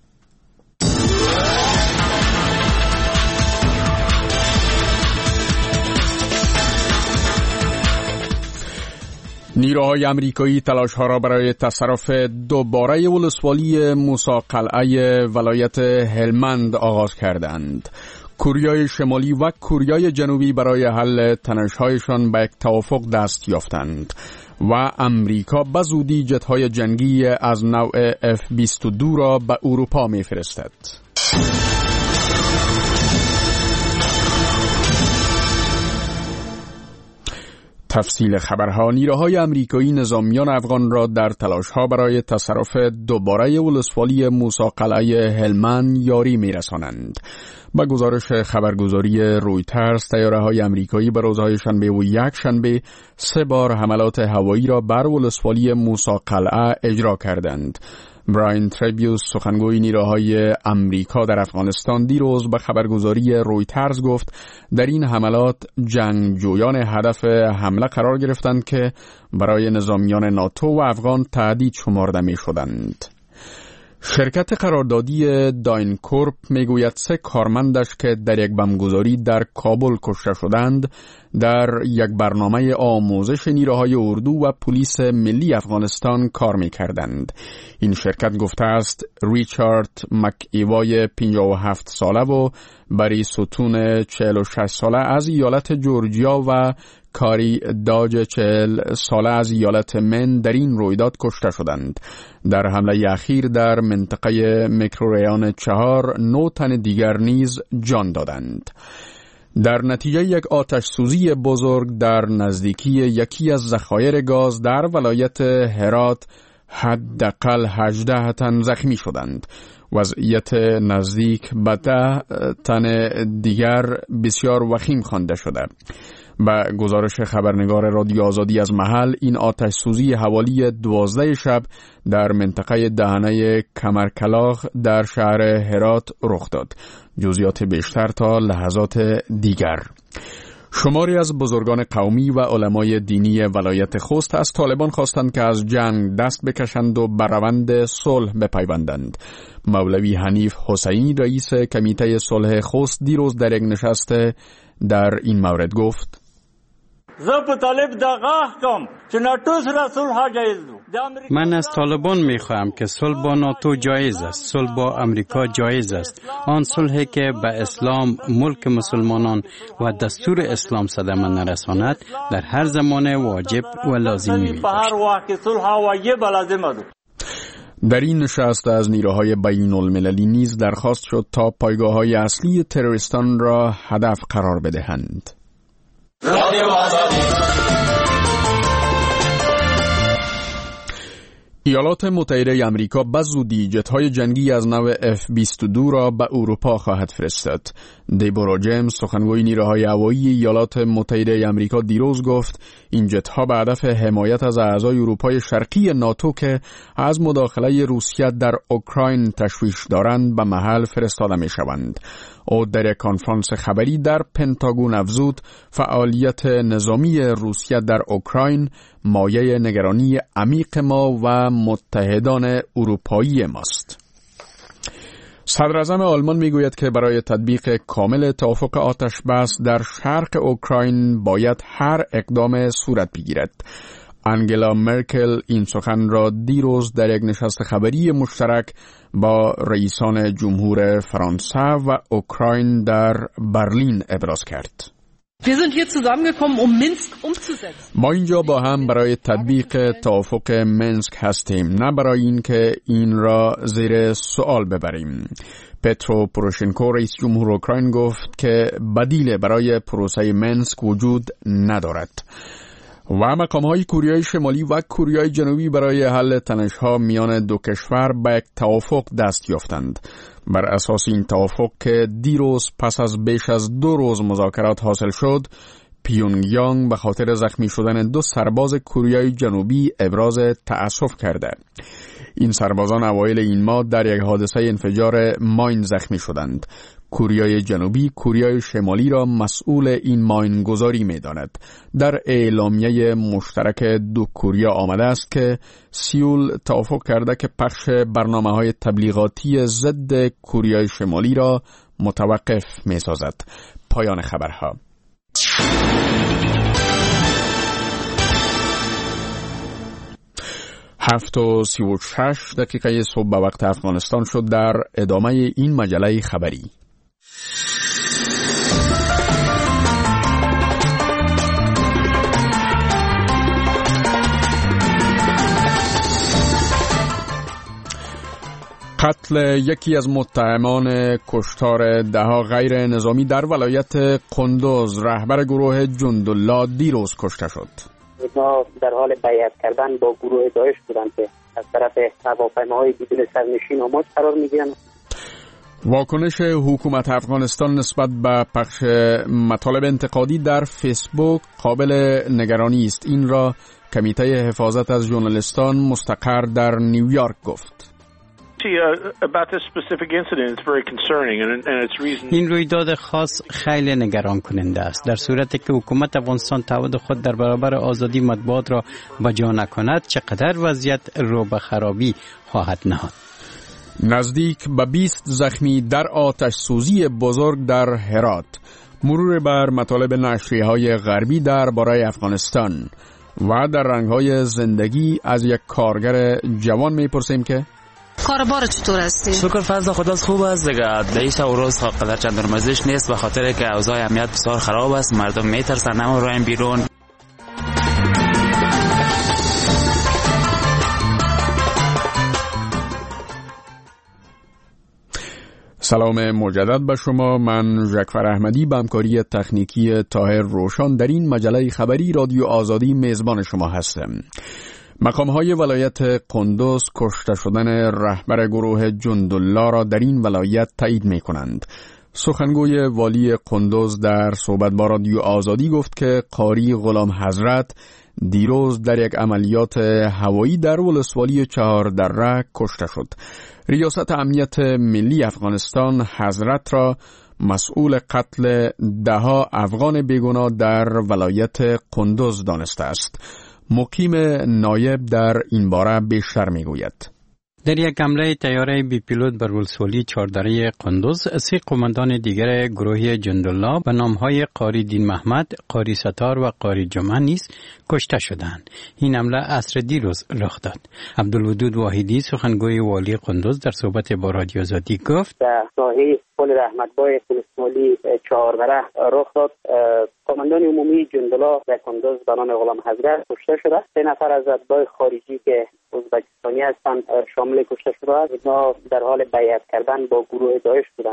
نیروهای امریکایی تلاش‌ها را برای تصرف دوباره ولسوالی موسی قلعه ولایت هلمند آغاز کردند. کوریای شمالی و کوریای جنوبی برای حل تنش‌هایشان به یک توافق دست یافتند و امریکا به زودی جت‌های جنگی از نوع F-22 را به اروپا می‌فرستد. تفصیل خبرها. نیروهای امریکایی نظامیان افغان را در تلاش‌ها برای تصرف دوباره ولسوالی موسی قلعه هلمند یاری می‌رسانند. با گزارش خبرگزاری رویترز، طیاره‌های امریکایی به روزهای شنبه و یک شنبه 3 بار حملات هوایی را بر ولسوالی موسی قلعه اجرا کردند. براین تریبیوس، سخنگوی نیروهای امریکا در افغانستان، دیروز به خبرگزاری رویترز گفت در این حملات جنگجویان هدف حمله قرار گرفتند که برای نظامیان ناتو و افغان تهدید شمرده می شدند. شرکت قراردادی داینکورپ میگوید 3 کارمندش که در یک بمبگذاری در کابل کشته شدند در یک برنامه آموزش نیروهای اردو و پلیس ملی افغانستان کار میکردند. این شرکت گفته است ریچارد مک ایوای 57 ساله و بری ستون 46 ساله از ایالت جورجیا و کاری داج 40 ساله از ایالت من در این رویداد کشته شدند. در حمله اخیر در منطقه میکروریان 4 9 تن دیگر نیز جان دادند. در نتیجه یک آتش سوزی بزرگ در نزدیکی یکی از ذخایر گاز در ولایت هرات حداقل 18 تن زخمی شدند. وضعیت نزدیک به 10 تن دیگر بسیار وخیم خوانده شده. با گزارش خبرنگار رادیو آزادی از محل، این آتش سوزی حوالی 12 شب در منطقه دهنه کمرکلاغ در شهر هرات رخ داد. جزئیات بیشتر تا لحظات دیگر. شماری از بزرگان قومی و علمای دینی ولایت خوست از طالبان خواستند که از جنگ دست بکشند و بر روند صلح بپیوندند. مولوی حنیف حسینی، رئیس کمیته صلح خوست، دیروز در یک نشست در این مورد گفت: من از طالبان میخواهم که صلح با ناتو جایز است، صلح با امریکا جایز است. آن صلحی که به اسلام، ملک مسلمانان و دستور اسلام صدمه نرساند در هر زمان واجب و لازمی میباشد. در این نشست از نیروهای بین المللی نیز درخواست شد تا پایگاه‌های اصلی تروریستان را هدف قرار بدهند. ایالات متحده آمریکا به زودی جت‌های جنگی از نوع F-22 را به اروپا خواهد فرستاد. دیبورا جیمز سخنگوی نیروهای هوایی ایالات متحده آمریکا دیروز گفت این جت‌ها به هدف حمایت از اعضای اروپای شرقی ناتو که از مداخله روسیه در اوکراین تشویش دارند به محل فرستاده می‌شوند. او در کنفرانس خبری در پنتاگون افزود فعالیت نظامی روسیه در اوکراین مایه نگرانی عمیق ما و متحدان اروپایی ماست. صدر اعظم آلمان میگوید که برای تطبیق کامل توافق آتش بس در شرق اوکراین باید هر اقدام صورت بگیرد. انگلا مرکل این سخن را دیروز در یک نشست خبری مشترک با رئیسان جمهور فرانسه و اوکراین در برلین ابراز کرد. ما اینجا با هم برای تطبیق توافق منسک هستیم، نه برای این که این را زیر سوال ببریم. پترو پوروشنکو رئیس جمهور اوکراین گفت که بدیل برای پروسه منسک وجود ندارد. و مقام‌های کوریای شمالی و کوریای جنوبی برای حل تنش‌ها میان دو کشور به یک توافق دست یافتند. بر اساس این توافق که دیروز پس از بیش از 2 روز مذاکرات حاصل شد، پیونگیانگ به خاطر زخمی شدن 2 سرباز کوریای جنوبی ابراز تأسف کرده. این سربازان اوایل این ماه در یک حادثه انفجار ماین زخمی شدند. کوریای جنوبی کوریای شمالی را مسئول این ماین گذاری می داند. در اعلامیه مشترک دو کوریا آمده است که سیول توافق کرده که پخش برنامه‌های تبلیغاتی ضد کوریای شمالی را متوقف می سازد. پایان خبرها. 7:36 صبح به وقت افغانستان شد. در ادامه این مجله خبری قتل یکی از متهمان کشتار 10 غیر نظامی در ولایت قندوز، رهبر گروه جندالله، دیروز کشته شد. اینها در حال بیعت کردن با گروه داعش بودند که از طرف هواپیماهای بدون سرنشین آماج قرار می‌گیرند. واکنش حکومت افغانستان نسبت به پخش مطالب انتقادی در فیسبوک قابل نگرانی است. این را کمیته حفاظت از ژورنالیستان مستقر در نیویورک گفت. این رویداد خاص خیلی نگران کننده است. در صورتی که حکومت افغانستان تعهد خود در برابر آزادی مطبوعات را بجا نکند، چقدر وضعیت رو به خرابی خواهد نهاد. نزدیک به 20 زخمی در آتش سوزی بزرگ در هرات. مرور بر مطالب نشریه‌های غربی درباره افغانستان و در رنگ‌های زندگی از یک کارگر جوان می‌پرسیم که کاربار چطور هستی؟ شکر فضل خداست خوب است دیگه. دیش و روز قدر چند نرمزش نیست به خاطر که اوضاع امنیت بسیار خراب است. مردم میترسن نمو رایم بیرون. سلام مجدد به شما. من ژکفر احمدی به همکاری تکنیکی طاهر روشان در این مجله خبری رادیو آزادی میزبان شما هستم. مقام‌های ولایت قندوز کشته شدن رهبر گروه جندالله را در این ولایت تایید می‌کنند. سخنگوی والی قندوز در صحبت با رادیو آزادی گفت که قاری غلام حضرت دیروز در یک عملیات هوایی در ولسوالی چهاردره کشته شد. ریاست امنیت ملی افغانستان حضرت را مسئول قتل 10 افغان بیگناه در ولایت قندوز دانسته است. مقیم نایب در این باره بیشتر میگوید. در یک حمله طیاره بی پیلوت بر ولسوالی چهاردره قندوز، 3 قماندان دیگر گروه جندالله به نامهای قاری دین محمد، قاری ستار و قاری جمعه نیز کشته شدند. این حمله عصر دیروز رخ داد. عبدالودود واحدی سخنگوی والی قندوز در صحبت با رادیو آزادی گفت در ساحه پل رحمتبای ولسوالی چهاردره رخ داد. کماندان عمومی جندالله در قندوز به نام غلام حضرت کشته شده. 3 نفر از اتباع خارجی که ازبکستانی هستند شامل کشته شده. اینها در حال بیعت کردن با گروه داعش بودند که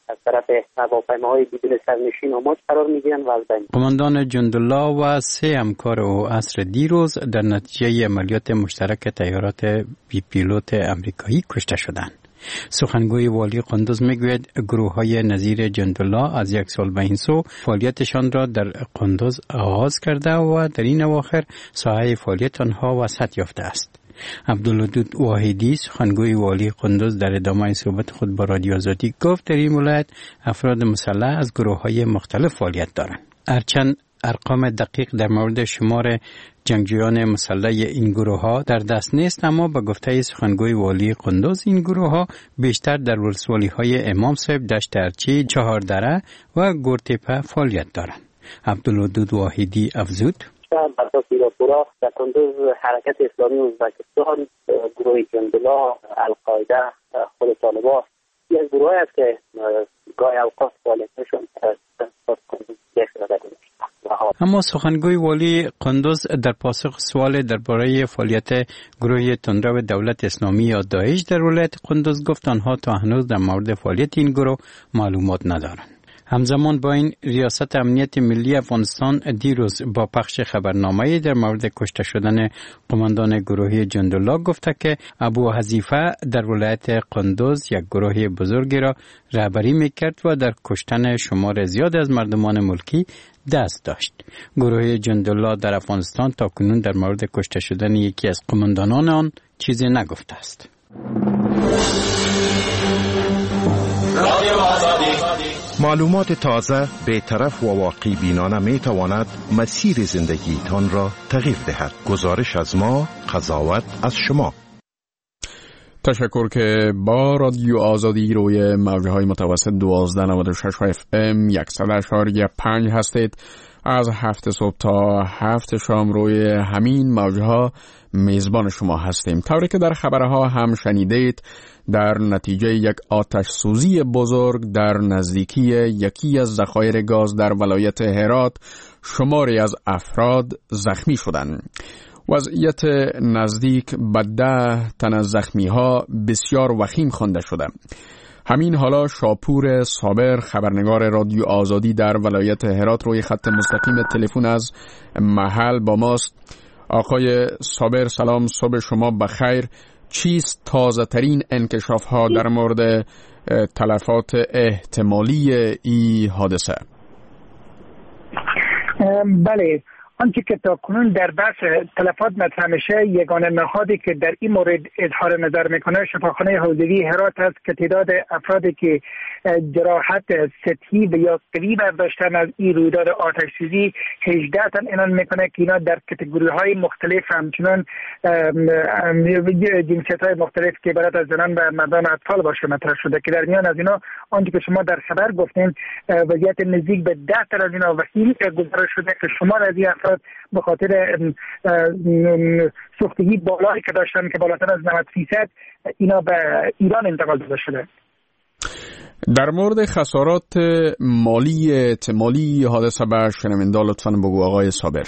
از طرف هواپیماهای بدون سرنشین و ماج قرار میگیرن و از بین. قماندان جندالله و 3 همکار او عصر دیروز در نتیجه عملیات مشترک طیارات بی پیلوت امریکایی کشته شدند. سخنگوی والی قندوز میگوید گروه‌های نظیر جندالله از 1 سال به این سو فعالیتشان را در قندوز آغاز کرده و در این اواخر ساحه فعالیت آنها وسعت یافته است. عبدالودود واحدی سخنگوی والی قندوز در ادامه صحبت خود با رادیو آزادی گفت در این ولایت افراد مسلح از گروه‌های مختلف فعالیت دارند. هرچند ارقام دقیق در مورد شمار جنگجویان مسلح این گروه‌ها در دست نیست، اما به گفته سخنگوی والی قندوز این گروه‌ها بیشتر در ولسوالی‌های امام صاحب، دشت ارچی، چهاردره و گورتپه فعالیت دارند. عبدالودود واحدی افزود: بر اساس راپورها در قندوز حرکت اسلامی ازبکستان، گروه جندالله، القاعده، خود طالبان یک گروهی است که گاهی اوقات فعالیتشون اما سخنگوی والی قندوز در پاسخ سوال درباره فعالیت گروه تندرو دولت اسلامی یا داعش در ولایت قندوز گفت آنها تا هنوز در مورد فعالیت این گروه معلومات ندارند. همزمان با این ریاست امنیت ملی افغانستان دیروز با پخش خبرنامه‌ای در مورد کشته شدن قماندان گروهی جندالله گفته که ابو حذیفه در ولایت قندوز یک گروه بزرگی را رهبری میکرد و در کشتن شمار زیاد از مردمان ملکی دست داشت. گروه جندالله در افغانستان تا کنون در مورد کشته شدن یکی از قماندانان آن چیزی نگفته است. معلومات تازه، بی‌طرف و واقعی بینانه می تواند مسیر زندگیتان را تغییر دهد. گزارش از ما، قضاوت از شما. تشکر که با رادیو آزادی روی موجهای متوسط 1296 FM 100.5 هستید. از 7 صبح تا 7 شام روی همین موجها میزبان شما هستیم. طوری که در خبرها هم شنیدید، در نتیجه یک آتش سوزی بزرگ در نزدیکی یکی از ذخایر گاز در ولایت هرات شماری از افراد زخمی شدند. وضعیت نزدیک به 10 تن از زخمی ها بسیار وخیم خوانده شده. همین حالا شاپور صابر خبرنگار رادیو آزادی در ولایت هرات روی خط مستقیم تلفن از محل با ماست. آقای صابر سلام، صبح شما بخیر. چیست تازه ترین انکشاف ها در مورد تلفات احتمالی این حادثه؟ بله، آنچه که تا کنون در بحث تلفات مطرح میشه، یگانه نهادی که در این مورد اظهار نظر میکنه شفاخانه حوزوی هرات است که تعداد افرادی که جراحت سطحی و یا قوی برداشتن از این رویداد آتش سوزی 18 تن اعلام میکنه که اینا در کاتگوری های مختلف همچنان جنسیت های مختلف که عبارت از زنان و مردان اطفال باشه مطرح شده که در میان از اینا آنچه که شما در خبر گفتین وضعیت نزدیک به 10 تن از اینا وخیم گزارش شده که شمار از این افراد به خاطر سوختگی بالایی که داشتن که بالاتر از 90% اینا به ایران انتقال داده شده. در مورد خسارات مالی احتمالی حادثه به شنونده لطفاً بگو آقای صابر.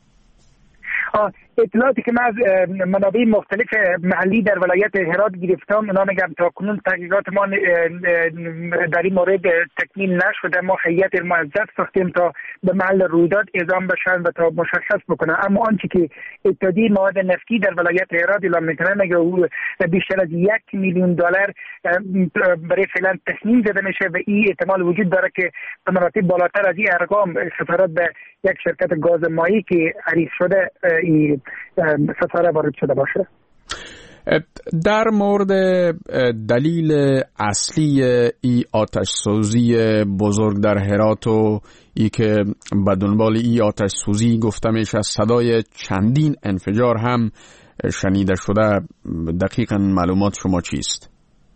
اطلاعاتی که من از منابع مختلف محلی در ولایت هرات گرفتم اونا میگم تا کنون تحقیقات ما در این مورد تکمیل نشده. ما هیئت موظف ساختیم تا به محل رویداد اعزام بشن و تا مشخص بکنن، اما آنچه که اتحادیه مواد نفتی در ولایت هرات اعلام میکنه میگه بیشتر از $1 میلیون برای فعلا تخمین زده میشه و این احتمال وجود داره که به مراتب بالاتر از این ارقام خسارات به یک شرکت گاز مایی که عریض شده این خساره وارد شده باشه. در مورد دلیل اصلی ای آتش سوزی بزرگ در هرات و ای که به دنبال ای آتش سوزی گفته میشه صدای چندین انفجار هم شنیده شده، دقیقاً معلومات شما چیست؟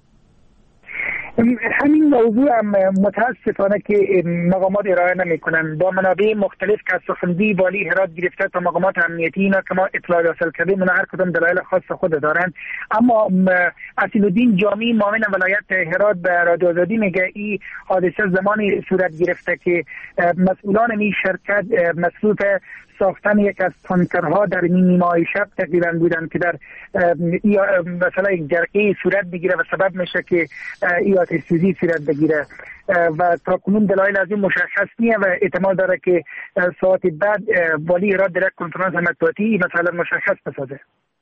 همین موضوع هم متاسفانه که مقامات ارائه نمی‌کنن. با منابع مختلف که از سخنگوی والی هرات گرفته تا مقامات امنیتی اینا که ما اطلاع حاصل کردیم اونا هر کدوم دلایل خاص خود دارن، اما اسیدالدین جامی معاون ولایت هرات به رادیو آزادی میگه این حادثه زمانی صورت گرفته که مسئولان این شرکت مصروف ساختن یک از تانکرها در نیمای شب تقریبا بودن که در مثلا یک جرقه صورت بگیره و سبب میشه که این آتش سوزی صورت بگیره و تا کنون دلایل از این مشخص نیست و احتمال داره که ساعت بعد والی هرات در کنفرانس مطبوعاتی مثلا مشخص بسازه.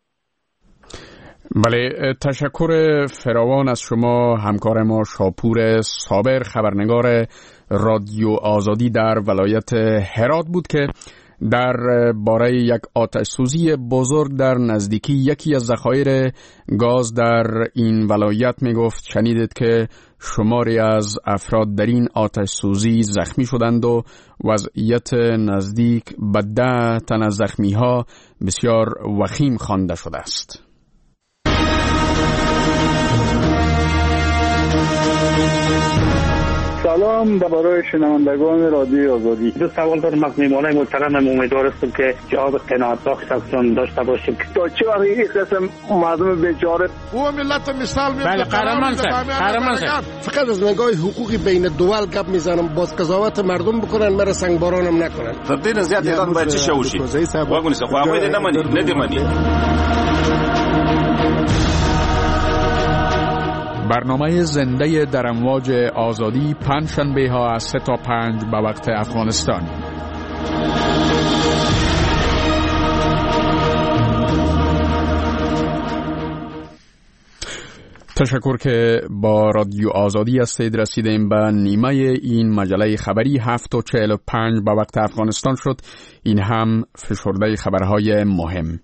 بله، تشکر فراوان از شما همکار ما شاپور صابر، خبرنگار رادیو آزادی در ولایت هرات بود که در باره یک آتش سوزی بزرگ در نزدیکی یکی از ذخایر گاز در این ولایت می گفت. شنیدید که شماری از افراد در این آتش سوزی زخمی شدند و وضعیت نزدیک به 10 تن از زخمی ها بسیار وخیم خوانده شده است. سلام برای شنوندگان رادیو آزادی. دو سوال دارم از میهمانای محترم. امیدوار هستم که جواب قناعت بخشتون داشته باشیم. تا چه وقت این قسم مردم بیچاره و ملت مثال میاد. بله، قهرمان شد. فقط از نگاه حقوقی بین دول گپ میزنم، باز قضاوت مردم بکنن، مرا سنگبارانم نکنن. تبدیل زیاد ایران باید چه شوشی واگونی سه خواهی ندیمانی. برنامه زنده در امواج آزادی پنجشنبه ها از 3 تا 5 به وقت افغانستان. تشکر که با رادیو آزادی هستید. رسیدیم به نیمه این مجله خبری 7:45 به وقت افغانستان شد. این هم فشرده خبرهای مهم.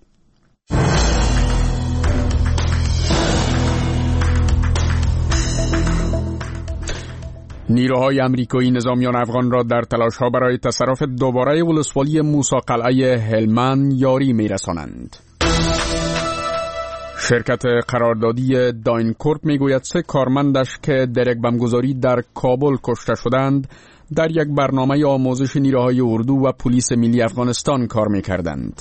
نیروهای امریکایی نظامیان افغان را در تلاش‌ها برای تصرف دوباره ولسوالی موسی قلعه هلمند یاری می‌رسانند. شرکت قراردادی داینکورپ میگوید 3 کارمندش که در یک بمبگذاری در کابل کشته شدند در یک برنامه آموزش نیروهای اردو و پلیس ملی افغانستان کار می‌کردند.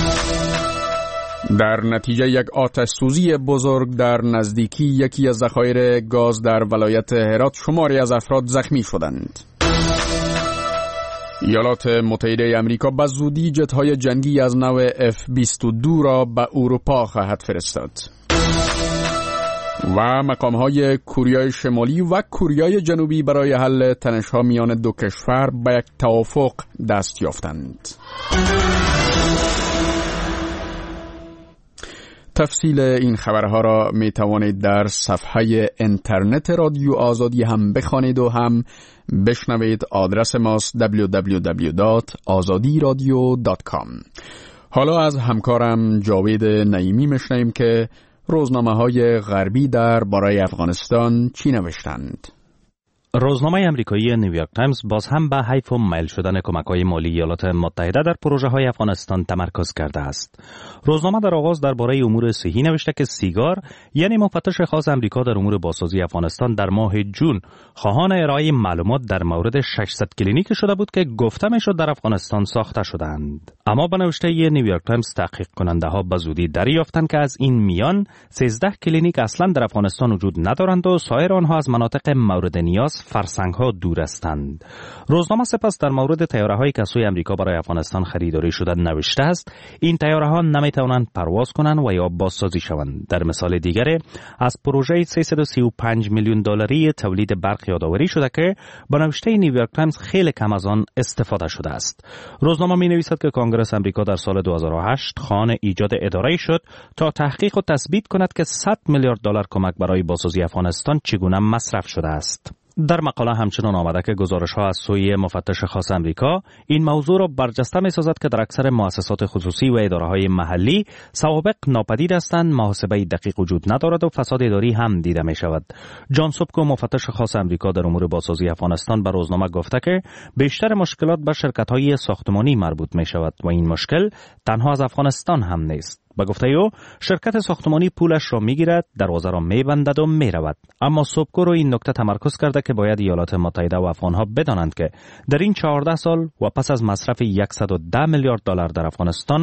در نتیجه یک آتش سوزی بزرگ در نزدیکی یکی از ذخایر گاز در ولایت هرات شماری از افراد زخمی شدند. ایالات متحده آمریکا به زودی جت‌های جنگی از نوع F-22 را به اروپا خواهد فرستاد. و مقام‌های کوریای شمالی و کوریای جنوبی برای حل تنش‌ها میان دو کشور به یک توافق دست یافتند. تفصیل این خبرها را می توانید در صفحه اینترنت رادیو آزادی هم بخوانید و هم بشنوید. آدرس ماست www.azadiradio.com. حالا از همکارم جاوید نعیمی میشنویم که روزنامه‌های غربی در باره افغانستان چی نوشتند. روزنامه آمریکایی نیویورک تایمز باز هم به حیف و میل شدن کمک‌های مالی ایالات متحده در پروژه‌های افغانستان تمرکز کرده است. روزنامه در آغاز درباره امور صحی نوشته که سیگار یعنی مفتش خاص آمریکا در امور بازسازی افغانستان در ماه جون خواهان ارائه معلومات در مورد 600 کلینیک شده بود که گفته میشد در افغانستان ساخته شدند. اما به نوشته نیویورک تایمز تحقیق کننده ها به زودی دریافتند که از این میان 13 کلینیک اصلا در افغانستان وجود ندارند و سایر آنها از مناطق مورد نیاز فرسنگ‌ها دور هستند. روزنامه سپس در مورد طیاره‌هایی که سوی آمریکا برای افغانستان خریداری شده نوشته است این طیاره‌ها نمی‌توانند پرواز کنند و یا بازسازی شوند. در مثال دیگر از پروژه 335 میلیون دلاری تولید برق یادآوری شده که با نوشته نیویورک تایمز خیلی کم از آن استفاده شده است. روزنامه می‌نویسد که کنگره آمریکا در سال 2008 خواهان ایجاد اداره‌ای شد تا تحقیق و تثبیت کند که 100 میلیارد دلار کمک برای بازسازی افغانستان چگونه مصرف شده است. در مقاله همچنان آمده که گزارش‌ها از سوی مفتش خاص آمریکا این موضوع را برجسته می‌سازد که در اکثر مؤسسات خصوصی و اداره‌های محلی سوابق ناپدید هستند، محاسبه دقیق وجود ندارد و فساد اداری هم دیده می‌شود. جان سوبکو مفتش خاص آمریکا در امور بازسازی افغانستان به روزنامه گفته که بیشتر مشکلات به شرکت‌های ساختمانی مربوط می‌شود و این مشکل تنها از افغانستان هم نیست. با گفته او شرکت ساختمانی پولش را میگیرد، دروازه را میبندد و میرود. اما سوبکو رو این نکته تمرکز کرده که باید ایالات متحده و افغانها بدانند که در این 14 سال و پس از مصرف 110 میلیارد دلار در افغانستان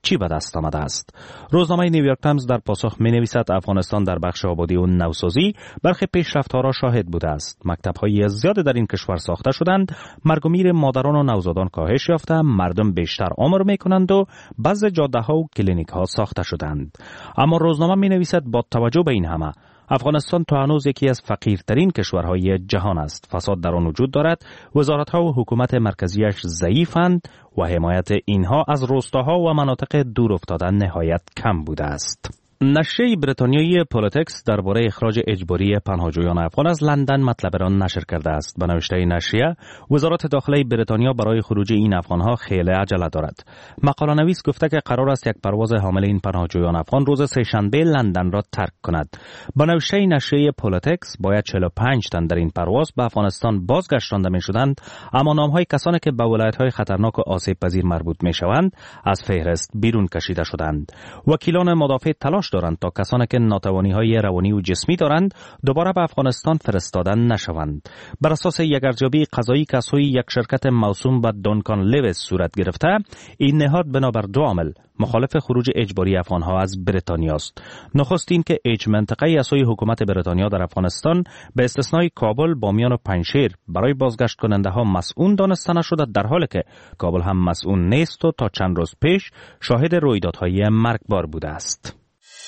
چی به دست آمده است؟ روزنامه نیویورک تایمز در پاسخ می‌نویسد افغانستان در بخش آبادی و نوسازی برخی پیشرفت‌ها را شاهد بوده است. مکتب‌های زیاد در این کشور ساخته شدند، مرگ و میر مادران و نوزادان کاهش یافته، مردم بیشتر عمر می‌کنند و بعضی جاده‌ها و کلینیک‌ها ساخته شدند. اما روزنامه می‌نویسد با توجه به این همه افغانستان تا هنوز یکی از فقیرترین کشورهای جهان است. فساد در آن وجود دارد، وزارت‌ها و حکومت مرکزیش ضعیفند و حمایت اینها از روستاها و مناطق دور افتاده نهایت کم بوده است. نشریه بریتانیایی پولیتیکس درباره اخراج اجباری پناهجویان افغان از لندن مطلب را نشر کرده است. به نوشته نشریه، وزارت داخلی بریتانیا برای خروج این افغانها خیلی عجله دارد. مقاله نویس گفته که قرار است یک پرواز حامل این پناهجویان افغان روز سه‌شنبه لندن را ترک کند. به نوشته نشریه پولیتیکس، باید 45 تن در این پرواز به افغانستان بازگردانده می‌شدند، اما نام‌های کسانی که به ولایت‌های خطرناک و آسیب‌پذیر مربوط می‌شوند از فهرست بیرون کشیده شدند. وکیلان مدافع تلاش دارند تا کسانی که ناتوانی‌های روانی و جسمی دارند دوباره به افغانستان فرستاده نشوند. بر اساس یک ارزیابی قضایی که از سوی یک شرکت موسوم به دونکان لویس صورت گرفته، این نهاد بنابر دو عامل مخالف خروج اجباری افغانها از بریتانیا است. نخست این که هیچ منطقه‌ای از سوی حکومت بریتانیا در افغانستان به استثنای کابل، بامیان و پنجشیر برای بازگشت کننده ها مسئول دانسته نشده، در حالی که کابل هم مسئول نیست و تا چند روز پیش شاهد رویدادهای مرگبار بوده است.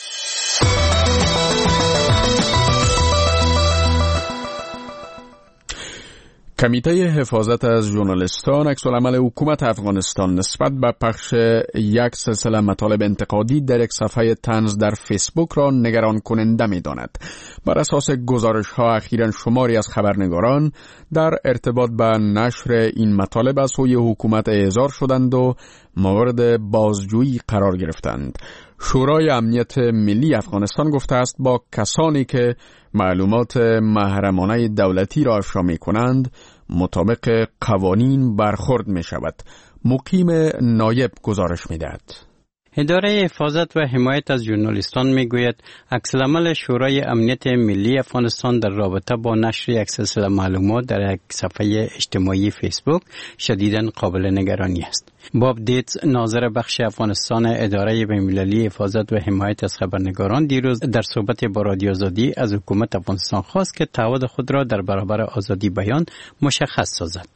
کمیته حفاظت از ژورنالیستان عکس‌العمل حکومت افغانستان نسبت به پخش یک سلسله مطالب انتقادی در یک صفحه طنز در فیسبوک را نگران کننده می‌داند. بر اساس گزارش‌ها اخیراً شماری از خبرنگاران در ارتباط به نشر این مطالب از سوی حکومت احضار شدند و مورد بازجویی قرار گرفتند. شورای امنیت ملی افغانستان گفته است با کسانی که معلومات محرمانه دولتی را افشا می‌کنند مطابق قوانین برخورد می‌شود. مقیم نایب گزارش می‌دهد. اداره حفاظت و حمایت از ژورنالیستان میگوید عکس‌العمل شورای امنیت ملی افغانستان در رابطه با نشر یک سلسله معلومات در یک صفحه اجتماعی فیسبوک شدیداً قابل نگرانی است. باب دیتز، ناظر بخش افغانستان اداره بین‌المللی حفاظت و حمایت از خبرنگاران، دیروز در صحبت با رادیو آزادی از حکومت افغانستان خواست که تعهد خود را در برابر آزادی بیان مشخص سازد.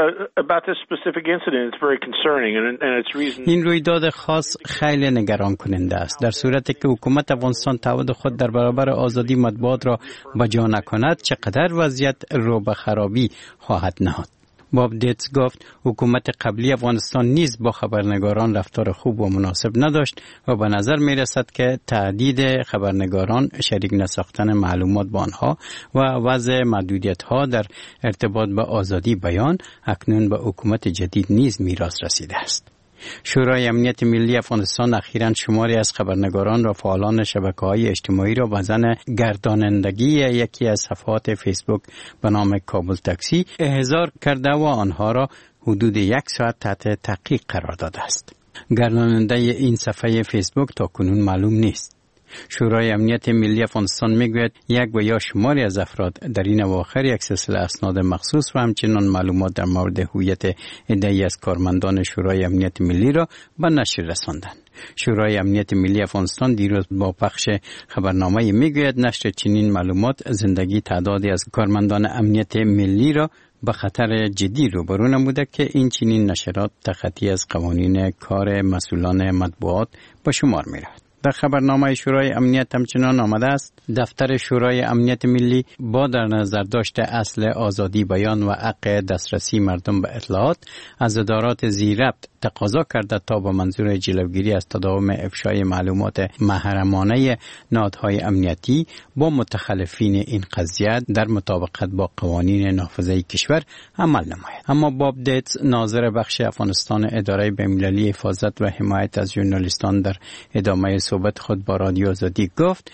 این رویداد خاص خیلی نگران کننده است. در صورتی که حکومت افغانستان تعهد خود در برابر آزادی مطبوعات را بجا نکند، چقدر وضعیت رو به خرابی خواهد نهاد. باب دیتز گفت حکومت قبلی افغانستان نیز با خبرنگاران رفتار خوب و مناسب نداشت و به نظر می رسد که تهدید خبرنگاران، شریک نساختن معلومات با آنها و وضع محدودیت ها در ارتباط با آزادی بیان اکنون به حکومت جدید نیز میراث رسیده است. شورای امنیت ملی افغانستان اخیراً شماری از خبرنگاران را فعالان شبکه‌های اجتماعی را به زن گردانندگی یکی از صفحات فیسبوک به نام کابل تاکسی احضار کرده و آنها را حدود 1 ساعت تحت تحقیق قرار داده است. گرداننده این صفحه فیسبوک تاکنون معلوم نیست. شورای امنیت ملی افغانستان میگوید یک و یا شماری از افراد در این اواخر یک سلسله اسناد مخصوص و همچنین معلومات در مورد هویت عده‌ای از کارمندان شورای امنیت ملی را به نشر رساندند. شورای امنیت ملی افغانستان دیروز با پخش خبرنامه میگوید نشر چنین معلومات زندگی تعدادی از کارمندان امنیت ملی را به خطر جدی روبرو نموده که این چنین نشرات تخطی از قوانین کار مسئولان مطبوعات به شمار می‌رود. در خبرنامه شورای امنیت همچنان آمده است دفتر شورای امنیت ملی با در نظر داشت اصل آزادی بیان و حق دسترسی مردم به اطلاعات از ادارات ذی‌ربط تقاضا کرده تا با منظور جلوگیری از تداوم افشای معلومات محرمانه نهادهای امنیتی با متخلفین این قضیه در مطابقت با قوانین نافذه کشور عمل نماید. اما باب دیتز، ناظر بخش افغانستان اداره بین‌المللی حفاظت و حمایت از ژورنالیستان، در ادامه صحبت خود با رادیو آزادی گفت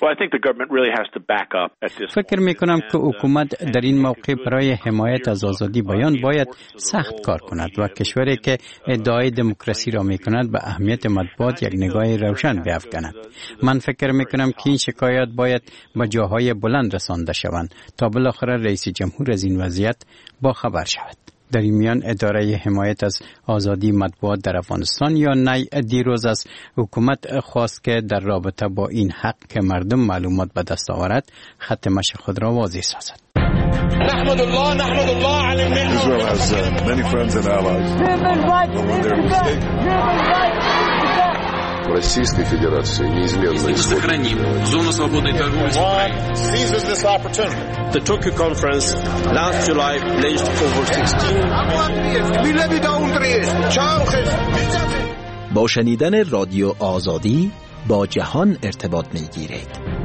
فکر می‌کنم که حکومت در این موقع برای حمایت از آزادی بیان باید سخت کار کند و کشوری که ادعای دموکراسی را می‌کند به اهمیت مطبوعات یک نگاه روشن بیافکند. من فکر می‌کنم که این شکایات باید به جاهای بلند رسانده شوند تا بالاخره رئیس جمهور از این وضعیت با خبر شود. در میان اداره حمایت از آزادی مطبوعات در افغانستان یا نه دیروز از حکومت خواست که در رابطه با این حق که مردم معلومات به دست آورد خط مشی خود را واضح سازد. نحمد الله على النعمة. Israel has many friends and allies. Российской Федерации неизменно сохраним зону свободной торговли с Украиной. Seizes this opportunity. The Tokyo conference last July pledged over 16. با شنیدن رادیو آزادی با جهان ارتباط می‌گیرید.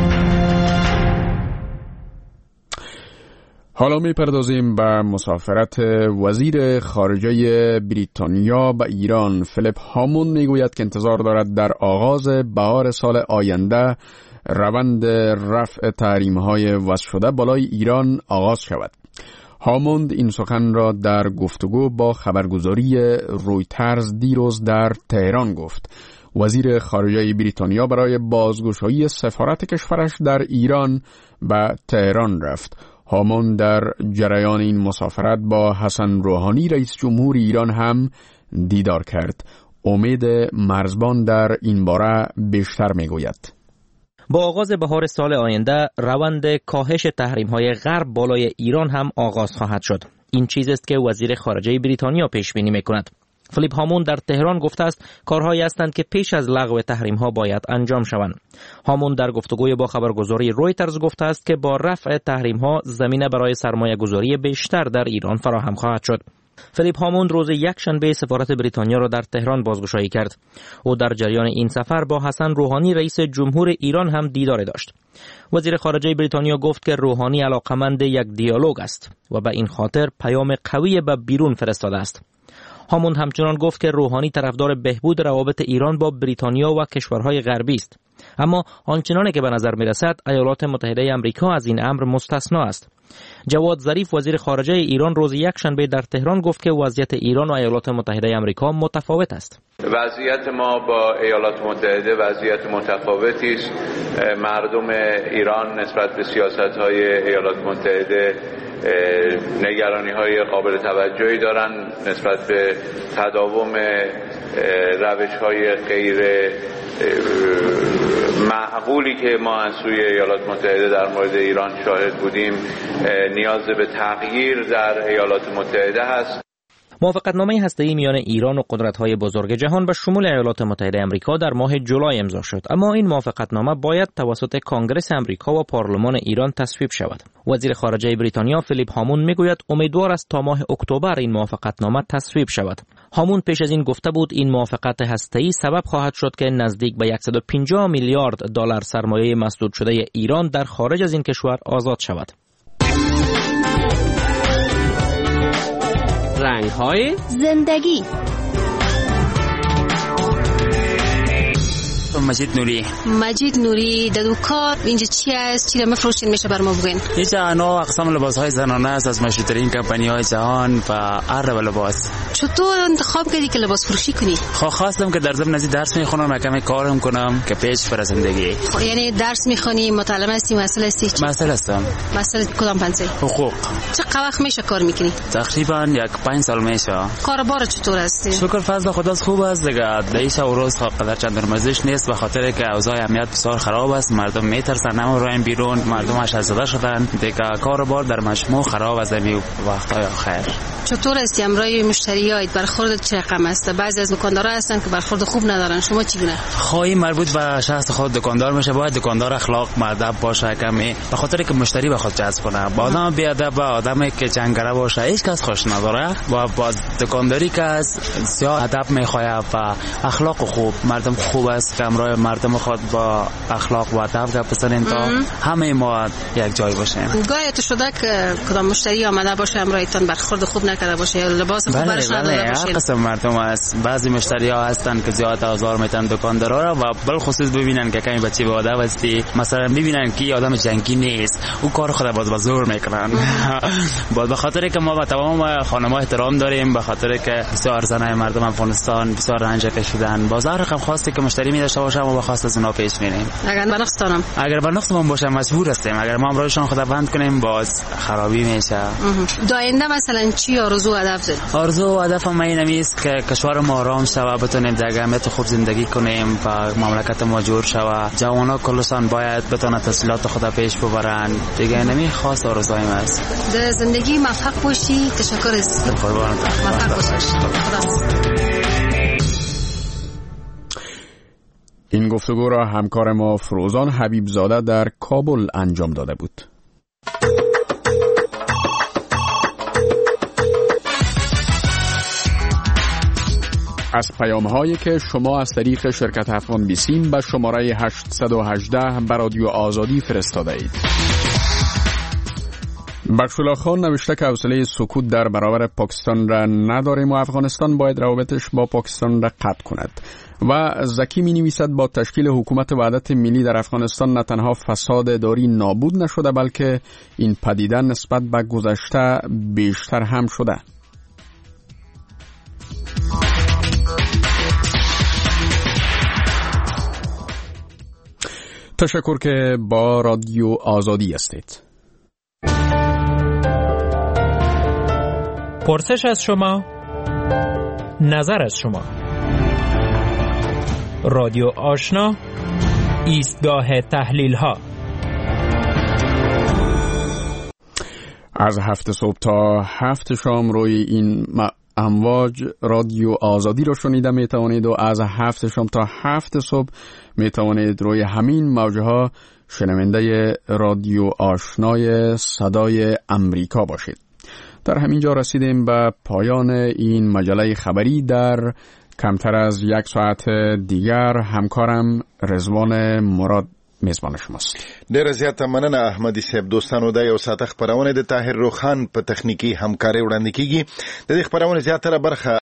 حالا می‌پردازیم به مسافرت وزیر خارجه بریتانیا به ایران. فیلیپ هاموند میگوید که انتظار دارد در آغاز بهار سال آینده روند رفع تحریم‌های وضع شده بالای ایران آغاز شود. هاموند این سخن را در گفتگو با خبرگزاری رویترز دیروز در تهران گفت. وزیر خارجه بریتانیا برای بازگشایی سفارت کشورش در ایران به تهران رفت. هاموند در جریان این مسافرت با حسن روحانی رئیس جمهور ایران هم دیدار کرد. امید مرزبان در این باره بیشتر میگوید. با آغاز بهار سال آینده روند کاهش تحریم‌های غرب بالای ایران هم آغاز خواهد شد. این چیزی است که وزیر خارجه بریتانیا پیش بینی می‌کند. فیلیپ هاموند در تهران گفته است کارهایی هستند که پیش از لغو تحریم‌ها باید انجام شوند. هاموند در گفتگوی با خبرگزاری رویترز گفته است که با رفع تحریم‌ها زمینه برای سرمایه‌گذاری بیشتر در ایران فراهم خواهد شد. فیلیپ هاموند روز یکشنبه سفارت بریتانیا را در تهران بازگشایی کرد. او در جریان این سفر با حسن روحانی رئیس جمهور ایران هم دیدار داشت. وزیر خارجه بریتانیا گفت که روحانی علاقمند یک دیالوگ است و به این خاطر پیام قوی به بیرون فرستاده است. هاموند همچنان گفت که روحانی طرفدار بهبود روابط ایران با بریتانیا و کشورهای غربی است. اما آنچنانی که به نظر می رسد ایالات متحده آمریکا از این امر مستثنا است. جواد ظریف وزیر خارجه ایران روز یکشنبه در تهران گفت که وضعیت ایران و ایالات متحده آمریکا متفاوت است. وضعیت ما با ایالات متحده وضعیت متفاوتی است. مردم ایران نسبت به سیاست‌های ایالات متحده نگرانی‌های قابل توجهی دارند نسبت به تداوم روش‌های غیر معقولی که ما از سوی ایالات متحده در مورد ایران شاهد بودیم نیاز به تغییر در ایالات متحده هست. موافقتنامه هسته‌ای میان ایران و قدرت‌های بزرگ جهان به شمول ایالات متحده آمریکا در ماه جولای امضا شد، اما این موافقتنامه باید توسط کانگرس آمریکا و پارلمان ایران تصویب شود. وزیر خارجه بریتانیا فیلیپ هاموند میگوید امیدوار است تا ماه اکتبر این موافقتنامه تصویب شود. هاموند پیش از این گفته بود این موافقت هسته‌ای سبب خواهد شد که نزدیک به 150 میلیارد دلار سرمایه مسدود شده ایران در خارج از این کشور آزاد شود. رنگ‌های زندگی. مجید نوری در کار اینجا چی است؟ چی را می‌فروشین میشه بر ما بگین؟ اینجا انواع اقسام لباس‌های زنانه است از مشهورترین کمپانی‌های جهان و هر لباس. چطور انتخاب کردی که لباس فروشی کنی؟ خواستم که در ضمن از درس می‌خونم و کمی کارم کنم که پیش بر زندگی. یعنی درس می‌خونی، مطالعه هستی، مسئله هستی؟ مسئله هستم. مسئله کدام پنسه؟ حقوق. چقدر وقت میشه کار می‌کنی؟ تقریبا 5 سال میشه. کاربار چطور هستی؟ شکر فضل خدا خوب است دیگه. دیشب و روز قدر چند درمزش نیست به خاطر که اوضاع امنیت بسیار خراب است. مردم میترسن نمیرایم بیرون، مردم زده شدن دیگه. کاربار در مجموع خراب است این وقت‌های آخر. چطور است امروز مشتریات برخورد چه رقم است؟ بعضی از دکاندارا هستن که برخورد خوب ندارن، شما چی گونه؟ خواهی مربوط به شخص خود دکاندار میشه. باید دکاندار اخلاق مؤدب باشه کمی به خاطر که مشتری به خود جذب کنه. با آدم بی ادب و آدمی که جنگره باشه هیچ کس خوش نداره و با دکانداری که از زیاد ادب میخواد و اخلاق خوب. مردم خوب است که امروز مردم خود با اخلاق و ادب گپ بزنیم تا همه ما یک جای باشیم. گاهی تو شده که کدام مشتری آمده باشه امروزتون برخورد خوب نکرده باشه یا لباس خوب برش نداده باشه؟ قسم مردم است. بعضی مشتری ها هستن که زیاد آزار میتن دکاندارا را و بالخصوص ببینن که کمی بچه به ادب هستی، مثلا ببینن که آدم جنگی نیست، او کار خود باز به زور میکنن. باز به خاطر که ما با تمام خانم‌ها احترام داریم، به خاطر که بسیار زنای مردم افغانستان بسیار رنج کشیدن. باز هر رقم خواستی که مشتری میداشت داشته باشه ما به خواست از اونا پیش میریم. اگر به نقصمون باشه مجبور هستیم، اگر ما امرایشان خدا بند کنیم باز خرابی میشه. داینده مثلا چی آرزو هدف دارید؟ آرزو و هدف ما این است که کشور ما آرام شود، بتونیم در امنیت خوب زندگی کنیم و مملکت ما جور شود. جوانا کلشان باید بتونن تحصیلات خود پیش ببرن. دیگه نمی خواست آرزوی ما است. در زندگی موفق باشی. تشکر از قربانت. موفق باشی. این گفتگو را همکار ما فروزان حبیبزاده در کابل انجام داده بود. از پیام‌هایی که شما از طریق شرکت افغان بیسیم به شماره 818 به رادیو آزادی فرستاده اید. بخشولا خان نوشته که حوصله سکوت در برابر پاکستان را نداریم و افغانستان باید روابطش با پاکستان را قطع کند. و زکی می نویسد با تشکیل حکومت وحدت ملی در افغانستان نه تنها فساد اداری نابود نشده بلکه این پدیده نسبت به گذشته بیشتر هم شده. تشکر که با رادیو آزادی هستید. پرسش از شما، نظر از شما. رادیو آشنا، ایستگاه تحلیل ها. از 7 صبح تا 7 شام روی این امواج رادیو آزادی رو شنیده می توانید و از 7 شام تا 7 صبح می توانید روی همین موجه ها شنونده رادیو آشنای صدای امریکا باشید. در همین جا رسیدیم به پایان این مجله خبری. در کمتر از 1 ساعت دیگر همکارم رضوان مراد میزبان شماست. ډیره زیاته مننه احمدي صاحب. دوستانو دا یو ساعت خبرونه د طاهر روخان په تخنیکی همکاري وړاندې کیږي. د دې خبرونه زیاتره برخه